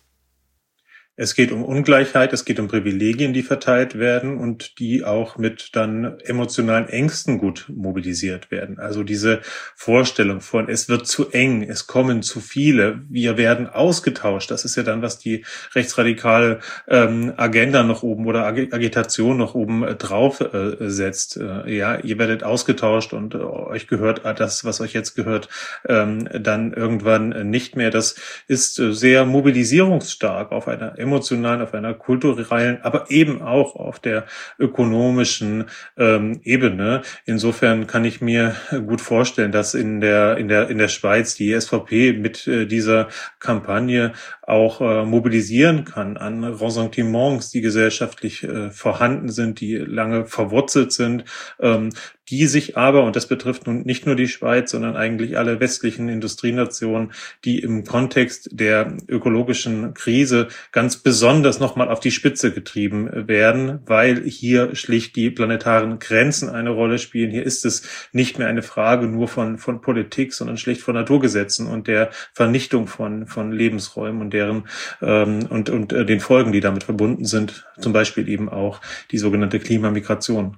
Speaker 9: Es geht um Ungleichheit, es geht um Privilegien, die verteilt werden und die auch mit dann emotionalen Ängsten gut mobilisiert werden. Also diese Vorstellung von, es wird zu eng, es kommen zu viele, wir werden ausgetauscht. Das ist ja dann, was die rechtsradikale ähm, Agenda noch oben oder Ag- Agitation noch oben äh, drauf äh, setzt. Äh, ja, ihr werdet ausgetauscht und äh, euch gehört das, was euch jetzt gehört, ähm, dann irgendwann nicht mehr. Das ist äh, sehr mobilisierungsstark auf einer emotionalen, auf einer kulturellen, aber eben auch auf der ökonomischen ähm, Ebene. Insofern kann ich mir gut vorstellen, dass in der in der in der Schweiz die S V P mit äh, dieser Kampagne auch äh, mobilisieren kann an Ressentiments, die gesellschaftlich äh, vorhanden sind, die lange verwurzelt sind, ähm, die sich aber, und das betrifft nun nicht nur die Schweiz, sondern eigentlich alle westlichen Industrienationen, die im Kontext der ökologischen Krise ganz besonders nochmal auf die Spitze getrieben werden, weil hier schlicht die planetaren Grenzen eine Rolle spielen. Hier ist es nicht mehr eine Frage nur von von Politik, sondern schlicht von Naturgesetzen und der Vernichtung von von Lebensräumen und deren ähm, und und äh, den Folgen, die damit verbunden sind, zum Beispiel eben auch die sogenannte Klimamigration.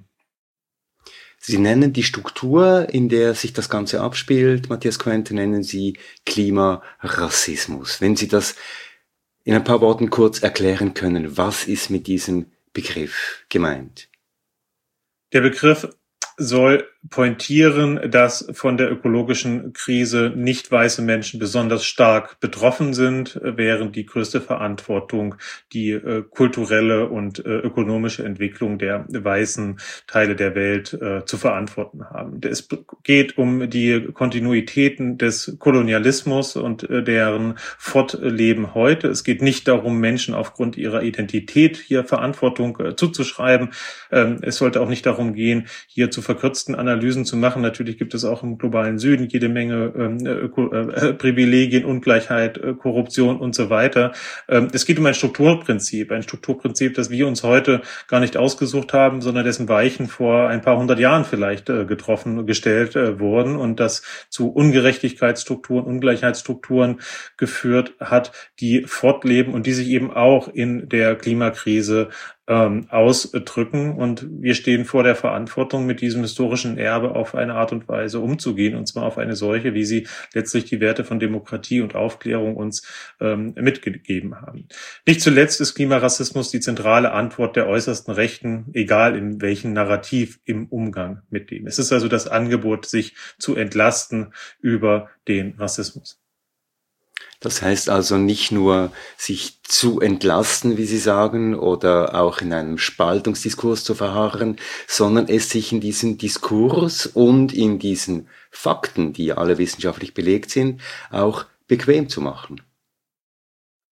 Speaker 2: Sie nennen die Struktur, in der sich das Ganze abspielt, Matthias Quent, nennen Sie Klimarassismus. Wenn Sie das in ein paar Worten kurz erklären können, was ist mit diesem Begriff gemeint?
Speaker 9: Der Begriff soll pointieren, dass von der ökologischen Krise nicht weiße Menschen besonders stark betroffen sind, während die größte Verantwortung die äh, kulturelle und äh, ökonomische Entwicklung der weißen Teile der Welt äh, zu verantworten haben. Es geht um die Kontinuitäten des Kolonialismus und äh, deren Fortleben heute. Es geht nicht darum, Menschen aufgrund ihrer Identität hier Verantwortung äh, zuzuschreiben. Ähm, es sollte auch nicht darum gehen, hier zu verkürzten Analysen zu machen. Natürlich gibt es auch im globalen Süden jede Menge ähm, Öko, äh, Privilegien, Ungleichheit, äh, Korruption und so weiter. Ähm, es geht um ein Strukturprinzip, ein Strukturprinzip, das wir uns heute gar nicht ausgesucht haben, sondern dessen Weichen vor ein paar hundert Jahren vielleicht äh, getroffen, gestellt äh, wurden und das zu Ungerechtigkeitsstrukturen, Ungleichheitsstrukturen geführt hat, die fortleben und die sich eben auch in der Klimakrise ähm, ausdrücken. Und wir stehen vor der Verantwortung, mit diesem historischen Erbe auf eine Art und Weise umzugehen, und zwar auf eine solche, wie sie letztlich die Werte von Demokratie und Aufklärung uns ähm, mitgegeben haben. Nicht zuletzt ist Klimarassismus die zentrale Antwort der äußersten Rechten, egal in welchem Narrativ, im Umgang mit dem. Es ist also das Angebot, sich zu entlasten über den Rassismus.
Speaker 2: Das heißt also nicht nur, sich zu entlasten, wie Sie sagen, oder auch in einem Spaltungsdiskurs zu verharren, sondern es sich in diesem Diskurs und in diesen Fakten, die alle wissenschaftlich belegt sind, auch bequem zu machen.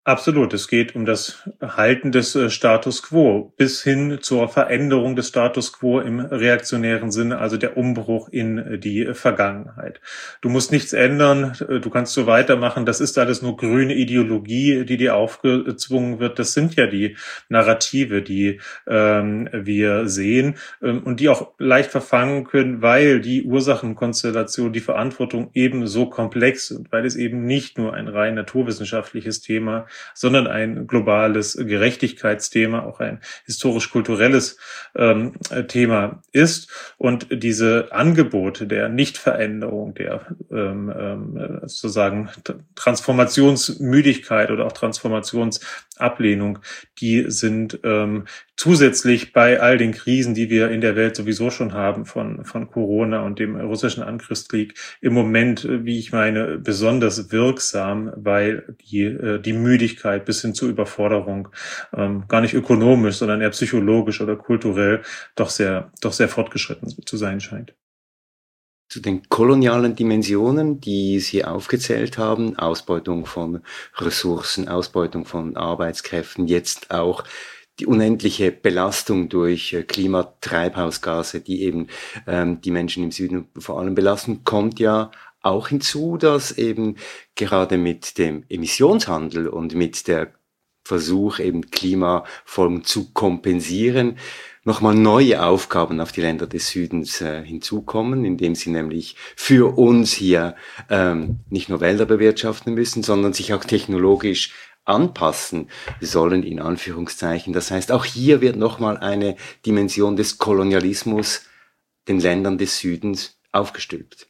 Speaker 9: Absolut. Es geht um das Halten des äh, Status quo bis hin zur Veränderung des Status quo im reaktionären Sinne, also der Umbruch in äh, die äh, Vergangenheit. Du musst nichts ändern, äh, du kannst so weitermachen. Das ist alles nur grüne Ideologie, die dir aufgezwungen wird. Das sind ja die Narrative, die ähm, wir sehen ähm, und die auch leicht verfangen können, weil die Ursachenkonstellation, die Verantwortung eben so komplex sind, weil es eben nicht nur ein rein naturwissenschaftliches Thema, sondern ein globales Gerechtigkeitsthema, auch ein historisch-kulturelles ähm, Thema ist. Und diese Angebote der Nichtveränderung, der ähm, ähm, sozusagen Transformationsmüdigkeit oder auch Transformationsablehnung, die sind ähm, zusätzlich bei all den Krisen, die wir in der Welt sowieso schon haben, von von Corona und dem russischen Angriffskrieg, im Moment, wie ich meine, besonders wirksam, weil die die Müdigkeit bis hin zur Überforderung ähm, gar nicht ökonomisch, sondern eher psychologisch oder kulturell doch sehr doch sehr fortgeschritten zu sein scheint.
Speaker 2: Zu den kolonialen Dimensionen, die Sie aufgezählt haben, Ausbeutung von Ressourcen, Ausbeutung von Arbeitskräften, jetzt auch die unendliche Belastung durch Klimatreibhausgase, die eben ähm, die Menschen im Süden vor allem belasten, kommt ja auch hinzu, dass eben gerade mit dem Emissionshandel und mit der Versuch, eben Klimafolgen zu kompensieren, nochmal neue Aufgaben auf die Länder des Südens äh, hinzukommen, indem sie nämlich für uns hier ähm, nicht nur Wälder bewirtschaften müssen, sondern sich auch technologisch anpassen sollen, in Anführungszeichen. Das heißt, auch hier wird nochmal eine Dimension des Kolonialismus den Ländern des Südens aufgestülpt.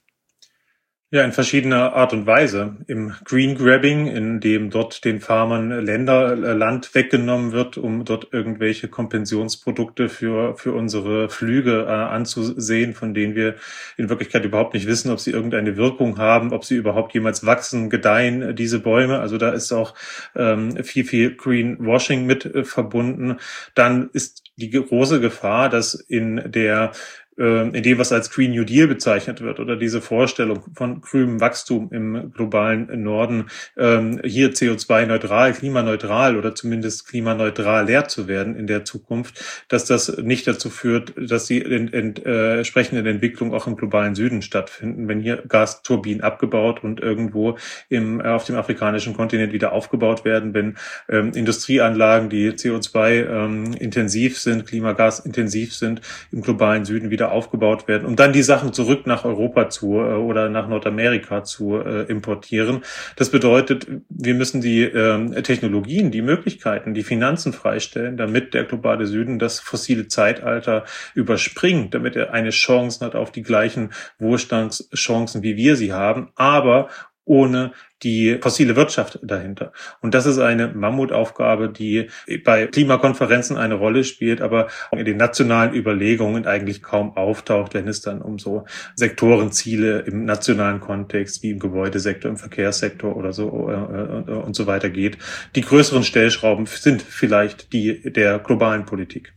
Speaker 9: Ja, in verschiedener Art und Weise. Im Green Grabbing, in dem dort den Farmern Länder, Land weggenommen wird, um dort irgendwelche Kompensationsprodukte für für unsere Flüge äh, anzusehen, von denen wir in Wirklichkeit überhaupt nicht wissen, ob sie irgendeine Wirkung haben, ob sie überhaupt jemals wachsen, gedeihen, diese Bäume. Also da ist auch ähm, viel, viel Greenwashing mit äh, verbunden. Dann ist die große Gefahr, dass in der in dem, was als Green New Deal bezeichnet wird, oder diese Vorstellung von grünem Wachstum im globalen Norden, hier C O zwei neutral, klimaneutral oder zumindest klimaneutral leer zu werden in der Zukunft, dass das nicht dazu führt, dass die ent, ent, äh, entsprechenden Entwicklungen auch im globalen Süden stattfinden, wenn hier Gasturbinen abgebaut und irgendwo im, äh, auf dem afrikanischen Kontinent wieder aufgebaut werden, wenn ähm, Industrieanlagen, die C O zwei ähm, intensiv sind, Klimagas intensiv sind, im globalen Süden wieder aufgebaut werden, um dann die Sachen zurück nach Europa zu äh, oder nach Nordamerika zu äh, importieren. Das bedeutet, wir müssen die äh, Technologien, die Möglichkeiten, die Finanzen freistellen, damit der globale Süden das fossile Zeitalter überspringt, damit er eine Chance hat auf die gleichen Wohlstandschancen, wie wir sie haben, aber ohne die fossile Wirtschaft dahinter. Und das ist eine Mammutaufgabe, die bei Klimakonferenzen eine Rolle spielt, aber in den nationalen Überlegungen eigentlich kaum auftaucht, wenn es dann um so Sektorenziele im nationalen Kontext, wie im Gebäudesektor, im Verkehrssektor oder so äh, und so weiter geht. Die größeren Stellschrauben sind vielleicht die der globalen Politik.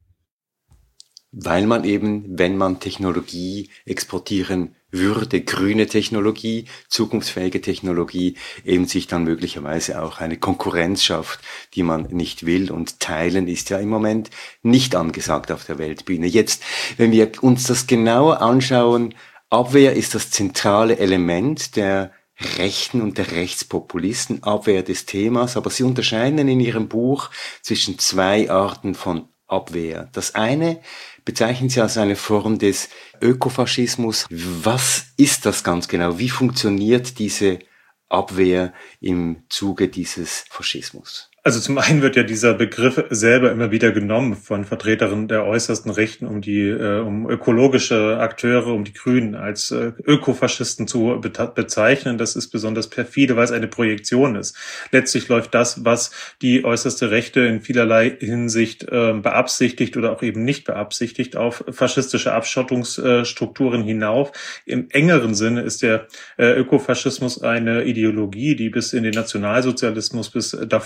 Speaker 2: Weil man eben, wenn man Technologie exportieren würde, grüne Technologie, zukunftsfähige Technologie, eben sich dann möglicherweise auch eine Konkurrenz schafft, die man nicht will. Und Teilen ist ja im Moment nicht angesagt auf der Weltbühne. Jetzt, wenn wir uns das genauer anschauen, Abwehr ist das zentrale Element der Rechten und der Rechtspopulisten, Abwehr des Themas. Aber Sie unterscheiden in Ihrem Buch zwischen zwei Arten von Abwehr. Das eine bezeichnen Sie als eine Form des Ökofaschismus. Was ist das ganz genau? Wie funktioniert diese Abwehr im Zuge dieses Faschismus?
Speaker 9: Also zum einen wird ja dieser Begriff selber immer wieder genommen von Vertreterinnen der äußersten Rechten, um die äh, um ökologische Akteure, um die Grünen als äh, Ökofaschisten zu be- bezeichnen. Das ist besonders perfide, weil es eine Projektion ist. Letztlich läuft das, was die äußerste Rechte in vielerlei Hinsicht äh, beabsichtigt oder auch eben nicht beabsichtigt, auf faschistische Abschottungsstrukturen hinauf. Im engeren Sinne ist der äh, Ökofaschismus eine Ideologie, die bis in den Nationalsozialismus, bis davor zurück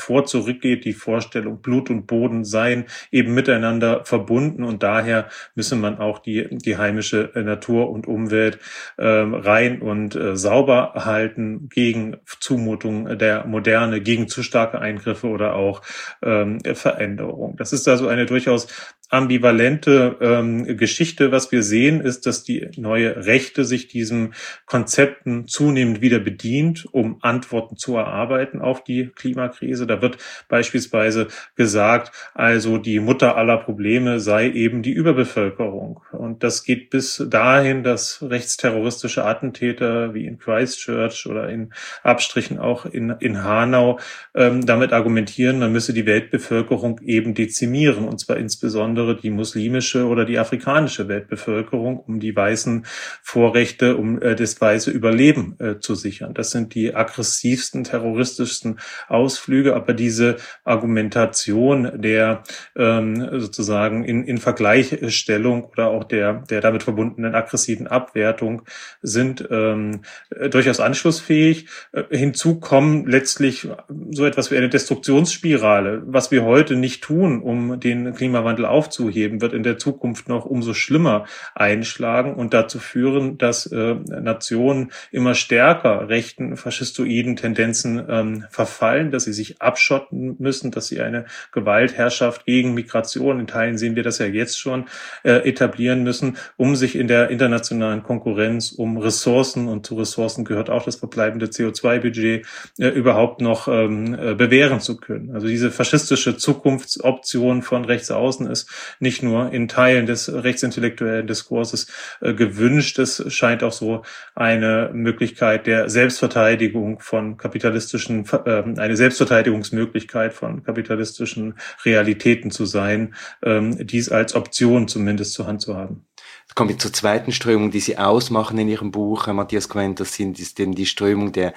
Speaker 9: zurückgeht, die Vorstellung, Blut und Boden seien eben miteinander verbunden und daher müsse man auch die, die heimische Natur und Umwelt äh, rein und äh, sauber halten gegen Zumutung der Moderne, gegen zu starke Eingriffe oder auch ähm, Veränderung. Das ist also eine durchaus ambivalente ähm, Geschichte. Was wir sehen, ist, dass die neue Rechte sich diesen Konzepten zunehmend wieder bedient, um Antworten zu erarbeiten auf die Klimakrise. Da wird beispielsweise gesagt, also die Mutter aller Probleme sei eben die Überbevölkerung. Und das geht bis dahin, dass rechtsterroristische Attentäter wie in Christchurch oder in Abstrichen auch in, in Hanau ähm, damit argumentieren, man müsse die Weltbevölkerung eben dezimieren, und zwar insbesondere die muslimische oder die afrikanische Weltbevölkerung, um die weißen Vorrechte, um äh, das weiße Überleben äh, zu sichern. Das sind die aggressivsten, terroristischsten Ausflüge, aber diese Argumentation der ähm, sozusagen in, in Vergleichstellung oder auch der, der damit verbundenen aggressiven Abwertung sind ähm, durchaus anschlussfähig. Äh, hinzu kommen letztlich so etwas wie eine Destruktionsspirale. Was wir heute nicht tun, um den Klimawandel aufzuheben, wird in der Zukunft noch umso schlimmer einschlagen und dazu führen, dass äh, Nationen immer stärker rechten, faschistoiden Tendenzen ähm, verfallen, dass sie sich abschotten müssen, dass sie eine Gewaltherrschaft gegen Migration, in Teilen sehen wir das ja jetzt schon, äh, etablieren müssen, um sich in der internationalen Konkurrenz um Ressourcen, und zu Ressourcen gehört auch das verbleibende C O zwei Budget, äh, überhaupt noch ähm, äh, bewähren zu können. Also diese faschistische Zukunftsoption von rechts außen ist nicht nur in Teilen des rechtsintellektuellen Diskurses äh, gewünscht, es scheint auch so eine Möglichkeit der Selbstverteidigung von kapitalistischen, äh, eine Selbstverteidigungsmöglichkeit von kapitalistischen Realitäten zu sein, ähm, dies als Option zumindest zur Hand zu haben.
Speaker 2: Kommen wir zur zweiten Strömung, die Sie ausmachen in Ihrem Buch, Herr Matthias Gwendt, das sind, ist eben die Strömung der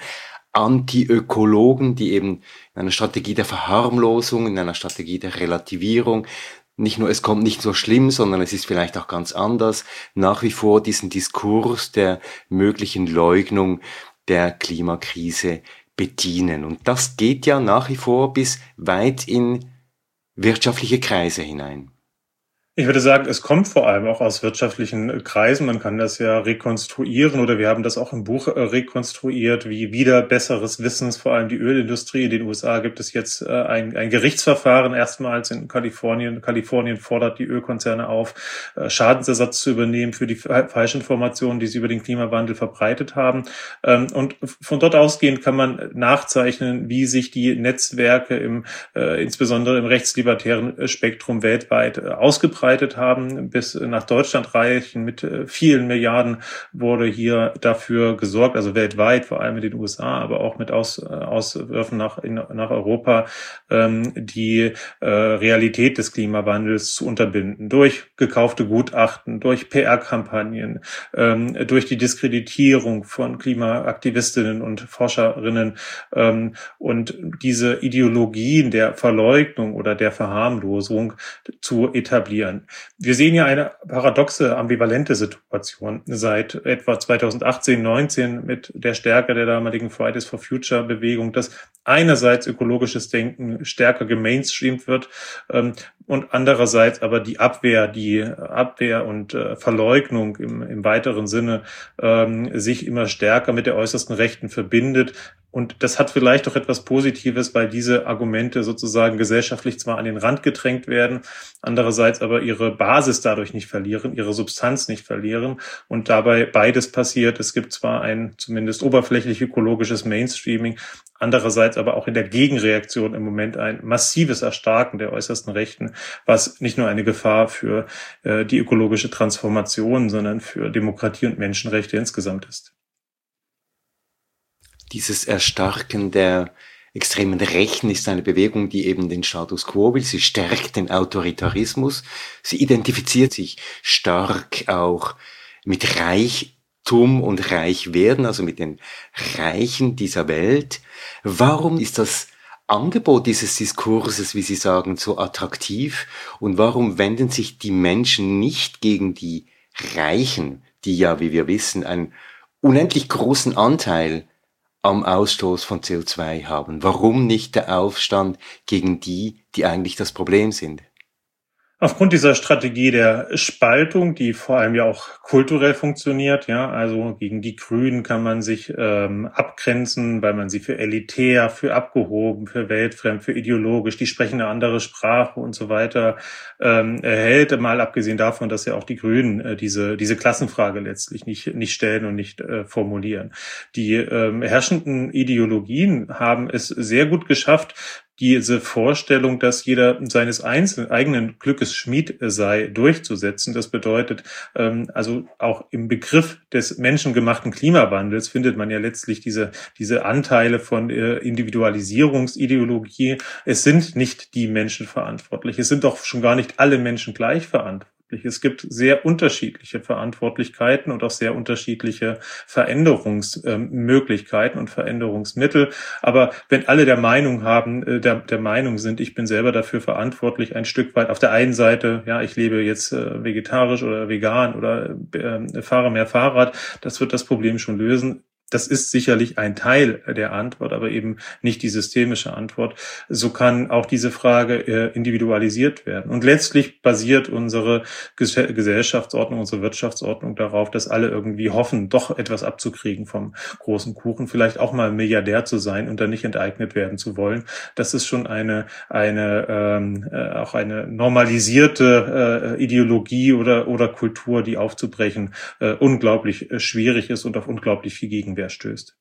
Speaker 2: Anti-Ökologen, die eben in einer Strategie der Verharmlosung, in einer Strategie der Relativierung, nicht nur es kommt nicht so schlimm, sondern es ist vielleicht auch ganz anders, nach wie vor diesen Diskurs der möglichen Leugnung der Klimakrise bedienen. Und das geht ja nach wie vor bis weit in wirtschaftliche Kreise hinein.
Speaker 9: Ich würde sagen, es kommt vor allem auch aus wirtschaftlichen Kreisen. Man kann das ja rekonstruieren, oder wir haben das auch im Buch rekonstruiert, wie wieder besseres Wissens, vor allem die Ölindustrie. In den U S A gibt es jetzt ein, ein Gerichtsverfahren erstmals in Kalifornien. Kalifornien fordert die Ölkonzerne auf, Schadensersatz zu übernehmen für die Falschinformationen, die sie über den Klimawandel verbreitet haben. Und von dort ausgehend kann man nachzeichnen, wie sich die Netzwerke im, insbesondere im rechtslibertären Spektrum weltweit ausgebreitet haben, bis nach Deutschland reichen. Mit vielen Milliarden wurde hier dafür gesorgt, also weltweit, vor allem in den U S A, aber auch mit Aus, Auswürfen nach, in, nach Europa, ähm, die äh, Realität des Klimawandels zu unterbinden. Durch gekaufte Gutachten, durch P R-Kampagnen, ähm, durch die Diskreditierung von Klimaaktivistinnen und Forscherinnen ähm, und diese Ideologien der Verleugnung oder der Verharmlosung zu etablieren. Wir sehen ja eine paradoxe, ambivalente Situation seit etwa zweitausendachtzehn, neunzehn mit der Stärke der damaligen Fridays for Future Bewegung, dass einerseits ökologisches Denken stärker gemainstreamt wird ähm, und andererseits aber die Abwehr, die Abwehr und äh, Verleugnung im, im weiteren Sinne ähm, sich immer stärker mit der äußersten Rechten verbindet. Und das hat vielleicht auch etwas Positives, weil diese Argumente sozusagen gesellschaftlich zwar an den Rand gedrängt werden, andererseits aber ihre Basis dadurch nicht verlieren, ihre Substanz nicht verlieren und dabei beides passiert. Es gibt zwar ein zumindest oberflächlich ökologisches Mainstreaming, andererseits aber auch in der Gegenreaktion im Moment ein massives Erstarken der äußersten Rechten, was nicht nur eine Gefahr für äh, die ökologische Transformation, sondern für Demokratie und Menschenrechte insgesamt ist.
Speaker 2: Dieses Erstarken der extremen Rechten ist eine Bewegung, die eben den Status quo will. Sie stärkt den Autoritarismus. Sie identifiziert sich stark auch mit Reichtum und Reichwerden, also mit den Reichen dieser Welt. Warum ist das Angebot dieses Diskurses, wie Sie sagen, so attraktiv? Und warum wenden sich die Menschen nicht gegen die Reichen, die ja, wie wir wissen, einen unendlich großen Anteil am Ausstoß von C O zwei haben? Warum nicht der Aufstand gegen die, die eigentlich das Problem sind?
Speaker 9: Aufgrund dieser Strategie der Spaltung, die vor allem ja auch kulturell funktioniert, ja, also gegen die Grünen kann man sich ähm, abgrenzen, weil man sie für elitär, für abgehoben, für weltfremd, für ideologisch, die sprechen eine andere Sprache und so weiter ähm, hält, mal abgesehen davon, dass ja auch die Grünen äh, diese diese Klassenfrage letztlich nicht nicht stellen und nicht äh, formulieren. Die ähm, herrschenden Ideologien haben es sehr gut geschafft, diese Vorstellung, dass jeder seines einzelnen eigenen Glückes Schmied sei, durchzusetzen. Das bedeutet, ähm, also auch im Begriff des menschengemachten Klimawandels findet man ja letztlich diese diese Anteile von äh, Individualisierungsideologie. Es sind nicht die Menschen verantwortlich. Es sind doch schon gar nicht alle Menschen gleich verantwortlich. Es gibt sehr unterschiedliche Verantwortlichkeiten und auch sehr unterschiedliche Veränderungsmöglichkeiten und Veränderungsmittel. Aber wenn alle der Meinung haben, der, der Meinung sind, ich bin selber dafür verantwortlich, ein Stück weit auf der einen Seite, ja, ich lebe jetzt vegetarisch oder vegan oder äh, fahre mehr Fahrrad, das wird das Problem schon lösen. Das ist sicherlich ein Teil der Antwort, aber eben nicht die systemische Antwort. So kann auch diese Frage äh, individualisiert werden. Und letztlich basiert unsere Ges- Gesellschaftsordnung, unsere Wirtschaftsordnung darauf, dass alle irgendwie hoffen, doch etwas abzukriegen vom großen Kuchen, vielleicht auch mal Milliardär zu sein und dann nicht enteignet werden zu wollen. Das ist schon eine eine ähm, äh, auch eine normalisierte äh, Ideologie oder oder Kultur, die aufzubrechen äh, unglaublich äh, schwierig ist und auf unglaublich viel Gegenwehr stößt.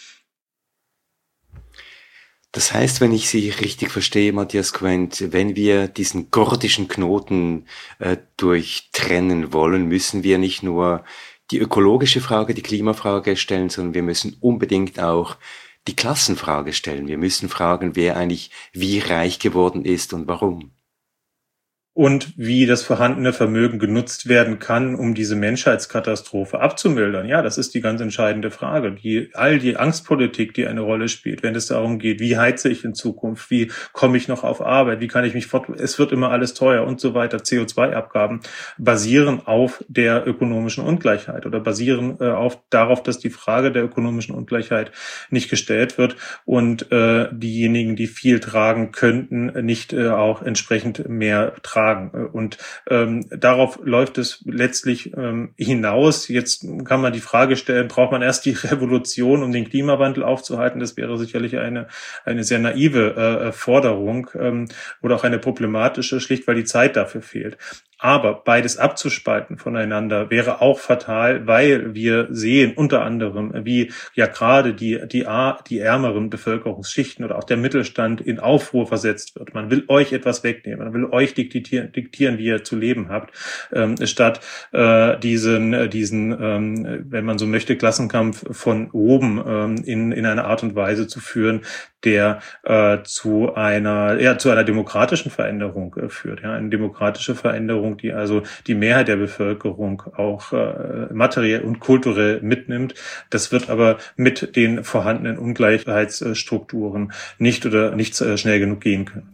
Speaker 2: Das heißt, wenn ich Sie richtig verstehe, Matthias Quent, wenn wir diesen gordischen Knoten äh, durchtrennen wollen, müssen wir nicht nur die ökologische Frage, die Klimafrage stellen, sondern wir müssen unbedingt auch die Klassenfrage stellen. Wir müssen fragen, wer eigentlich wie reich geworden ist und warum.
Speaker 9: Und wie das vorhandene Vermögen genutzt werden kann, um diese Menschheitskatastrophe abzumildern. Ja, das ist die ganz entscheidende Frage. Die, all die Angstpolitik, die eine Rolle spielt, wenn es darum geht, wie heize ich in Zukunft, wie komme ich noch auf Arbeit, wie kann ich mich fort, es wird immer alles teuer und so weiter. C O zwei Abgaben basieren auf der ökonomischen Ungleichheit oder basieren äh, auf darauf, dass die Frage der ökonomischen Ungleichheit nicht gestellt wird und äh, diejenigen, die viel tragen könnten, nicht äh, auch entsprechend mehr tragen. Und ähm, darauf läuft es letztlich ähm, hinaus. Jetzt kann man die Frage stellen, braucht man erst die Revolution, um den Klimawandel aufzuhalten? Das wäre sicherlich eine eine sehr naive äh, Forderung ähm, oder auch eine problematische, schlicht weil die Zeit dafür fehlt. Aber beides abzuspalten voneinander wäre auch fatal, weil wir sehen unter anderem, wie ja gerade die die die ärmeren Bevölkerungsschichten oder auch der Mittelstand in Aufruhr versetzt wird. Man will euch etwas wegnehmen, man will euch diktieren, diktieren wie ihr zu leben habt, ähm, statt äh, diesen diesen, ähm, wenn man so möchte, Klassenkampf von oben ähm, in in einer Art und Weise zu führen, der äh, zu einer ja zu einer demokratischen Veränderung äh, führt, ja, eine demokratische Veränderung, die also die Mehrheit der Bevölkerung auch äh, materiell und kulturell mitnimmt. Das wird aber mit den vorhandenen Ungleichheitsstrukturen nicht oder nicht äh, schnell genug gehen können.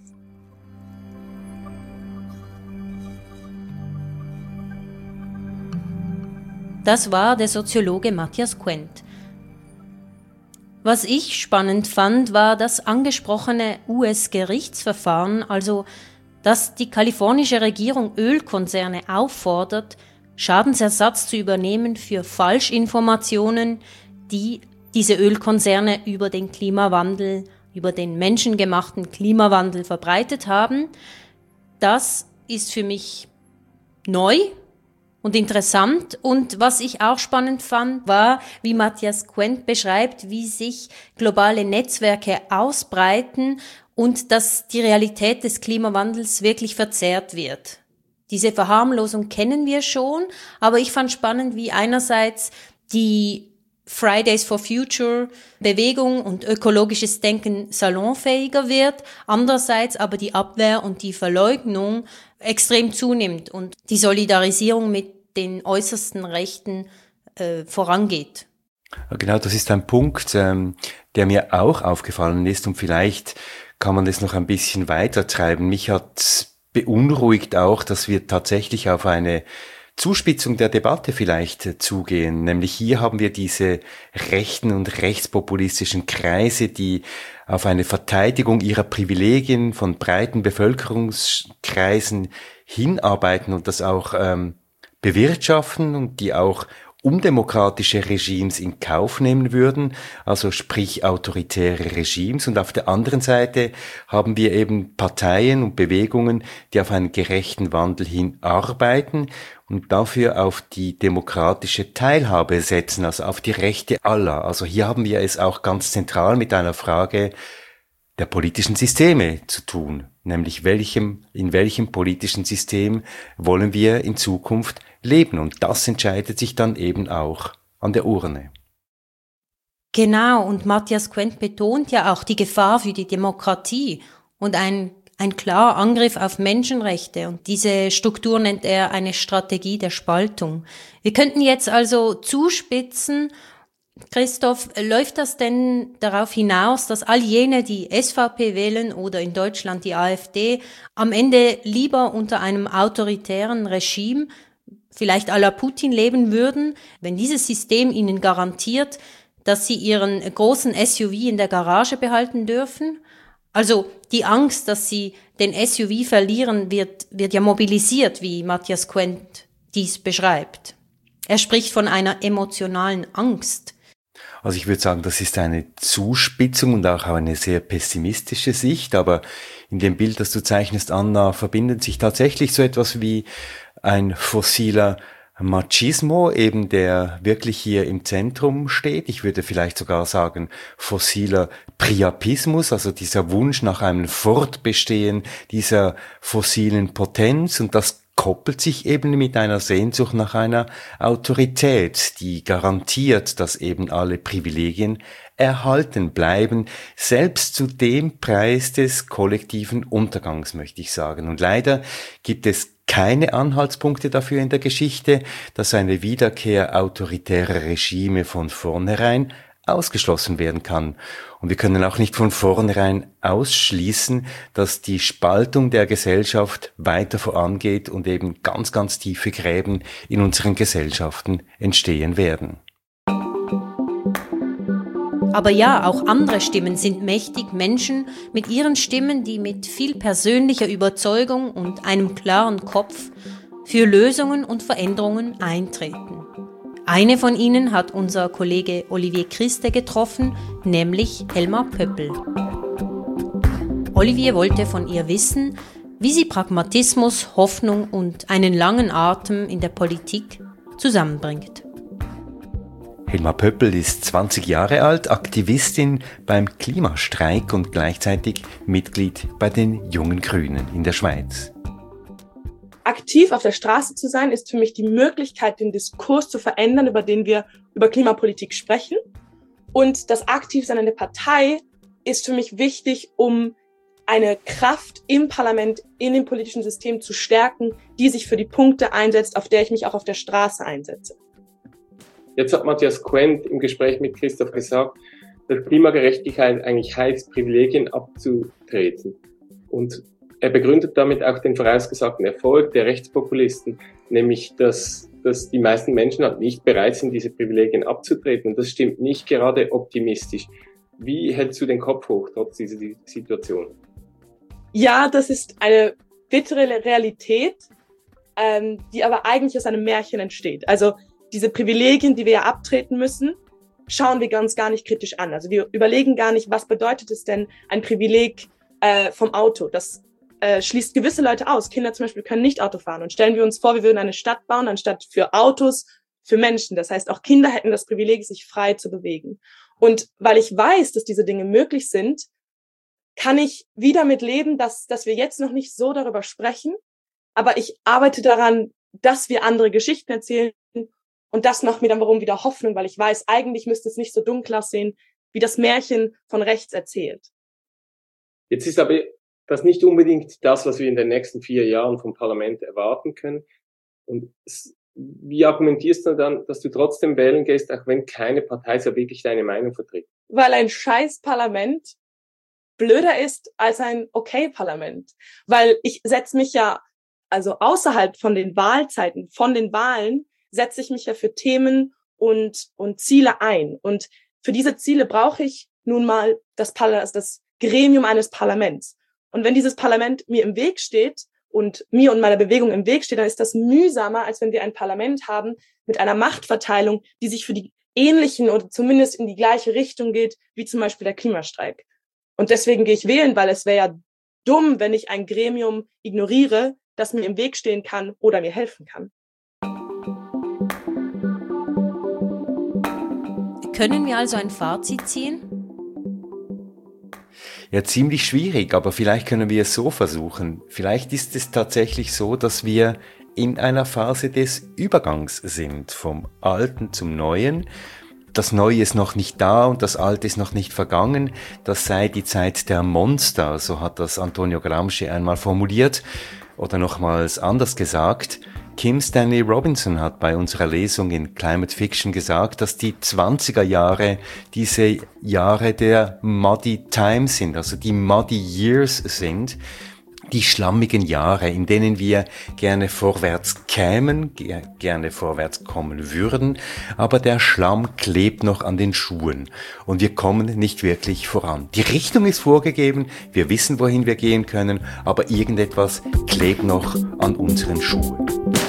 Speaker 1: Das war der Soziologe Matthias Quent. Was ich spannend fand, war das angesprochene U S-Gerichtsverfahren, also dass die kalifornische Regierung Ölkonzerne auffordert, Schadensersatz zu übernehmen für Falschinformationen, die diese Ölkonzerne über den Klimawandel, über den menschengemachten Klimawandel verbreitet haben. Das ist für mich neu und interessant. Und was ich auch spannend fand, war, wie Matthias Quent beschreibt, wie sich globale Netzwerke ausbreiten und dass die Realität des Klimawandels wirklich verzerrt wird. Diese Verharmlosung kennen wir schon, aber ich fand spannend, wie einerseits die Fridays for Future Bewegung und ökologisches Denken salonfähiger wird, andererseits aber die Abwehr und die Verleugnung extrem zunimmt und die Solidarisierung mit den äußersten Rechten äh, vorangeht.
Speaker 2: Genau, das ist ein Punkt, ähm, der mir auch aufgefallen ist und vielleicht kann man das noch ein bisschen weiter treiben. Mich hat beunruhigt auch, dass wir tatsächlich auf eine Zuspitzung der Debatte vielleicht zugehen. Nämlich hier haben wir diese rechten und rechtspopulistischen Kreise, die auf eine Verteidigung ihrer Privilegien von breiten Bevölkerungskreisen hinarbeiten und das auch ähm, bewirtschaften und die auch undemokratische Regimes in Kauf nehmen würden, also sprich autoritäre Regimes. Und auf der anderen Seite haben wir eben Parteien und Bewegungen, die auf einen gerechten Wandel hin arbeiten und dafür auf die demokratische Teilhabe setzen, also auf die Rechte aller. Also hier haben wir es auch ganz zentral mit einer Frage der politischen Systeme zu tun, nämlich welchem, in welchem politischen System wollen wir in Zukunft leben. Und das entscheidet sich dann eben auch an der Urne.
Speaker 1: Genau, und Matthias Quent betont ja auch die Gefahr für die Demokratie und ein, ein klarer Angriff auf Menschenrechte. Und diese Struktur nennt er eine Strategie der Spaltung. Wir könnten jetzt also zuspitzen. Christoph, läuft das denn darauf hinaus, dass all jene, die S V P wählen oder in Deutschland die AfD, am Ende lieber unter einem autoritären Regime, vielleicht à la Putin, leben würden, wenn dieses System ihnen garantiert, dass sie ihren großen S U V in der Garage behalten dürfen? Also die Angst, dass sie den S U V verlieren, wird, wird ja mobilisiert, wie Matthias Quent dies beschreibt. Er spricht von einer emotionalen Angst.
Speaker 2: Also ich würde sagen, das ist eine Zuspitzung und auch eine sehr pessimistische Sicht, aber in dem Bild, das du zeichnest, Anna, verbindet sich tatsächlich so etwas wie ein fossiler Machismo, eben der wirklich hier im Zentrum steht. Ich würde vielleicht sogar sagen fossiler Priapismus, also dieser Wunsch nach einem Fortbestehen dieser fossilen Potenz, und das koppelt sich eben mit einer Sehnsucht nach einer Autorität, die garantiert, dass eben alle Privilegien erhalten bleiben, selbst zu dem Preis des kollektiven Untergangs, möchte ich sagen. Und leider gibt es keine Anhaltspunkte dafür in der Geschichte, dass eine Wiederkehr autoritärer Regime von vornherein ausgeschlossen werden kann. Und wir können auch nicht von vornherein ausschließen, dass die Spaltung der Gesellschaft weiter vorangeht und eben ganz, ganz tiefe Gräben in unseren Gesellschaften entstehen werden.
Speaker 1: Aber ja, auch andere Stimmen sind mächtig, Menschen mit ihren Stimmen, die mit viel persönlicher Überzeugung und einem klaren Kopf für Lösungen und Veränderungen eintreten. Eine von ihnen hat unser Kollege Olivier Christe getroffen, nämlich Helma Pöppel. Olivier wollte von ihr wissen, wie sie Pragmatismus, Hoffnung und einen langen Atem in der Politik zusammenbringt.
Speaker 2: Helma Pöppel ist zwanzig Jahre alt, Aktivistin beim Klimastreik und gleichzeitig Mitglied bei den Jungen Grünen in der Schweiz.
Speaker 10: Aktiv auf der Straße zu sein, ist für mich die Möglichkeit, den Diskurs zu verändern, über den wir über Klimapolitik sprechen. Und das Aktivsein in der Partei ist für mich wichtig, um eine Kraft im Parlament, in dem politischen System zu stärken, die sich für die Punkte einsetzt, auf der ich mich auch auf der Straße einsetze.
Speaker 11: Jetzt hat Matthias Quent im Gespräch mit Christoph gesagt, dass Klimagerechtigkeit eigentlich heißt, Privilegien abzutreten. Und er begründet damit auch den vorausgesagten Erfolg der Rechtspopulisten, nämlich dass, dass die meisten Menschen halt nicht bereit sind, diese Privilegien abzutreten. Und das stimmt nicht gerade optimistisch. Wie hältst du den Kopf hoch trotz dieser Situation?
Speaker 10: Ja, das ist eine bittere Realität, ähm, die aber eigentlich aus einem Märchen entsteht. Also diese Privilegien, die wir ja abtreten müssen, schauen wir ganz gar nicht kritisch an. Also wir überlegen gar nicht, was bedeutet es denn, ein Privileg äh, vom Auto? Das äh, schließt gewisse Leute aus. Kinder zum Beispiel können nicht Auto fahren. Und stellen wir uns vor, wir würden eine Stadt bauen, anstatt für Autos, für Menschen. Das heißt, auch Kinder hätten das Privileg, sich frei zu bewegen. Und weil ich weiß, dass diese Dinge möglich sind, kann ich wieder mit leben, dass, dass wir jetzt noch nicht so darüber sprechen. Aber ich arbeite daran, dass wir andere Geschichten erzählen. Und das macht mir dann warum wieder Hoffnung, weil ich weiß, eigentlich müsste es nicht so dunkel aussehen, wie das Märchen von rechts erzählt.
Speaker 11: Jetzt ist aber das nicht unbedingt das, was wir in den nächsten vier Jahren vom Parlament erwarten können. Und wie argumentierst du dann, dass du trotzdem wählen gehst, auch wenn keine Partei so wirklich deine Meinung vertritt?
Speaker 10: Weil ein scheiß Parlament blöder ist als ein okay Parlament. Weil ich setze mich ja also außerhalb von den Wahlzeiten, von den Wahlen, setze ich mich ja für Themen und, und Ziele ein. Und für diese Ziele brauche ich nun mal das, Parla- das Gremium eines Parlaments. Und wenn dieses Parlament mir im Weg steht und mir und meiner Bewegung im Weg steht, dann ist das mühsamer, als wenn wir ein Parlament haben mit einer Machtverteilung, die sich für die ähnlichen oder zumindest in die gleiche Richtung geht, wie zum Beispiel der Klimastreik. Und deswegen gehe ich wählen, weil es wäre ja dumm, wenn ich ein Gremium ignoriere, das mir im Weg stehen kann oder mir helfen kann.
Speaker 1: Können wir also ein Fazit ziehen?
Speaker 2: Ja, ziemlich schwierig, aber vielleicht können wir es so versuchen. Vielleicht ist es tatsächlich so, dass wir in einer Phase des Übergangs sind, vom Alten zum Neuen. Das Neue ist noch nicht da und das Alte ist noch nicht vergangen. Das sei die Zeit der Monster, so hat das Antonio Gramsci einmal formuliert. Oder nochmals anders gesagt, Kim Stanley Robinson hat bei unserer Lesung in Climate Fiction gesagt, dass die zwanziger Jahre diese Jahre der Muddy Times sind, also die Muddy Years sind, die schlammigen Jahre, in denen wir gerne vorwärts kämen, ge- gerne vorwärts kommen würden, aber der Schlamm klebt noch an den Schuhen und wir kommen nicht wirklich voran. Die Richtung ist vorgegeben, wir wissen, wohin wir gehen können, aber irgendetwas klebt noch an unseren Schuhen.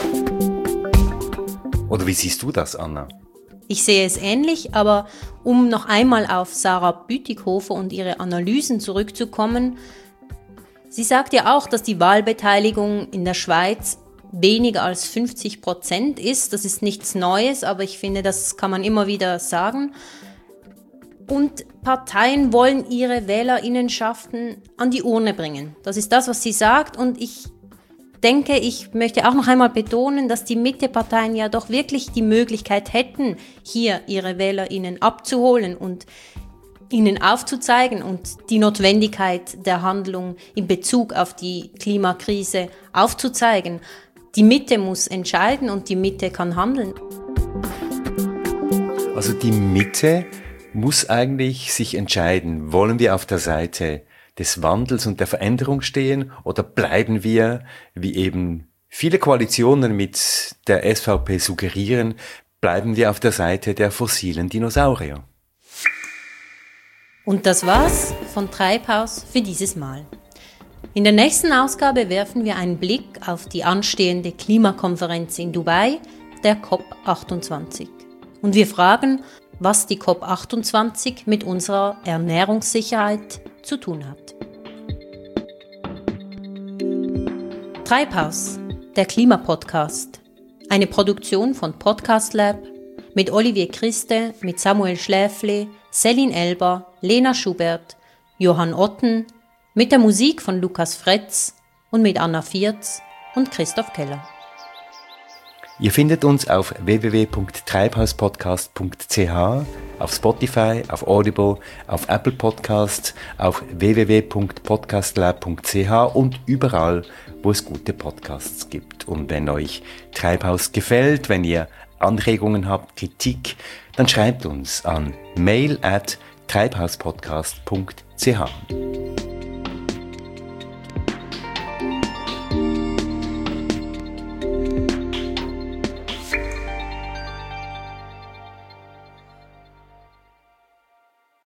Speaker 2: Oder wie siehst du das, Anna?
Speaker 1: Ich sehe es ähnlich, aber um noch einmal auf Sarah Bütikofer und ihre Analysen zurückzukommen, sie sagt ja auch, dass die Wahlbeteiligung in der Schweiz weniger als fünfzig Prozent ist. Das ist nichts Neues, aber ich finde, das kann man immer wieder sagen. Und Parteien wollen ihre WählerInnenschaften an die Urne bringen. Das ist das, was sie sagt. Und ich denke, ich möchte auch noch einmal betonen, dass die Mitteparteien ja doch wirklich die Möglichkeit hätten, hier ihre WählerInnen abzuholen und ihnen aufzuzeigen und die Notwendigkeit der Handlung in Bezug auf die Klimakrise aufzuzeigen. Die Mitte muss entscheiden und die Mitte kann handeln.
Speaker 2: Also die Mitte muss eigentlich sich entscheiden, wollen wir auf der Seite des Wandels und der Veränderung stehen oder bleiben wir, wie eben viele Koalitionen mit der S V P suggerieren, bleiben wir auf der Seite der fossilen Dinosaurier.
Speaker 1: Und das war's von Treibhaus für dieses Mal. In der nächsten Ausgabe werfen wir einen Blick auf die anstehende Klimakonferenz in Dubai, der COP achtundzwanzig. Und wir fragen, was die COP achtundzwanzig mit unserer Ernährungssicherheit zu tun hat. Treibhaus, der Klimapodcast. Eine Produktion von Podcast Lab mit Olivier Christe, mit Samuel Schläfli, Céline Elber, Lena Schubert, Johann Otten, mit der Musik von Lukas Fretz und mit Anna Viertz und Christoph Keller.
Speaker 2: Ihr findet uns auf w w w punkt treibhauspodcast punkt c h, auf Spotify, auf Audible, auf Apple Podcasts, auf w w w punkt podcastlab punkt c h und überall, wo es gute Podcasts gibt. Und wenn euch Treibhaus gefällt, wenn ihr Anregungen habt, Kritik, dann schreibt uns an mail at treibhauspodcast punkt c h.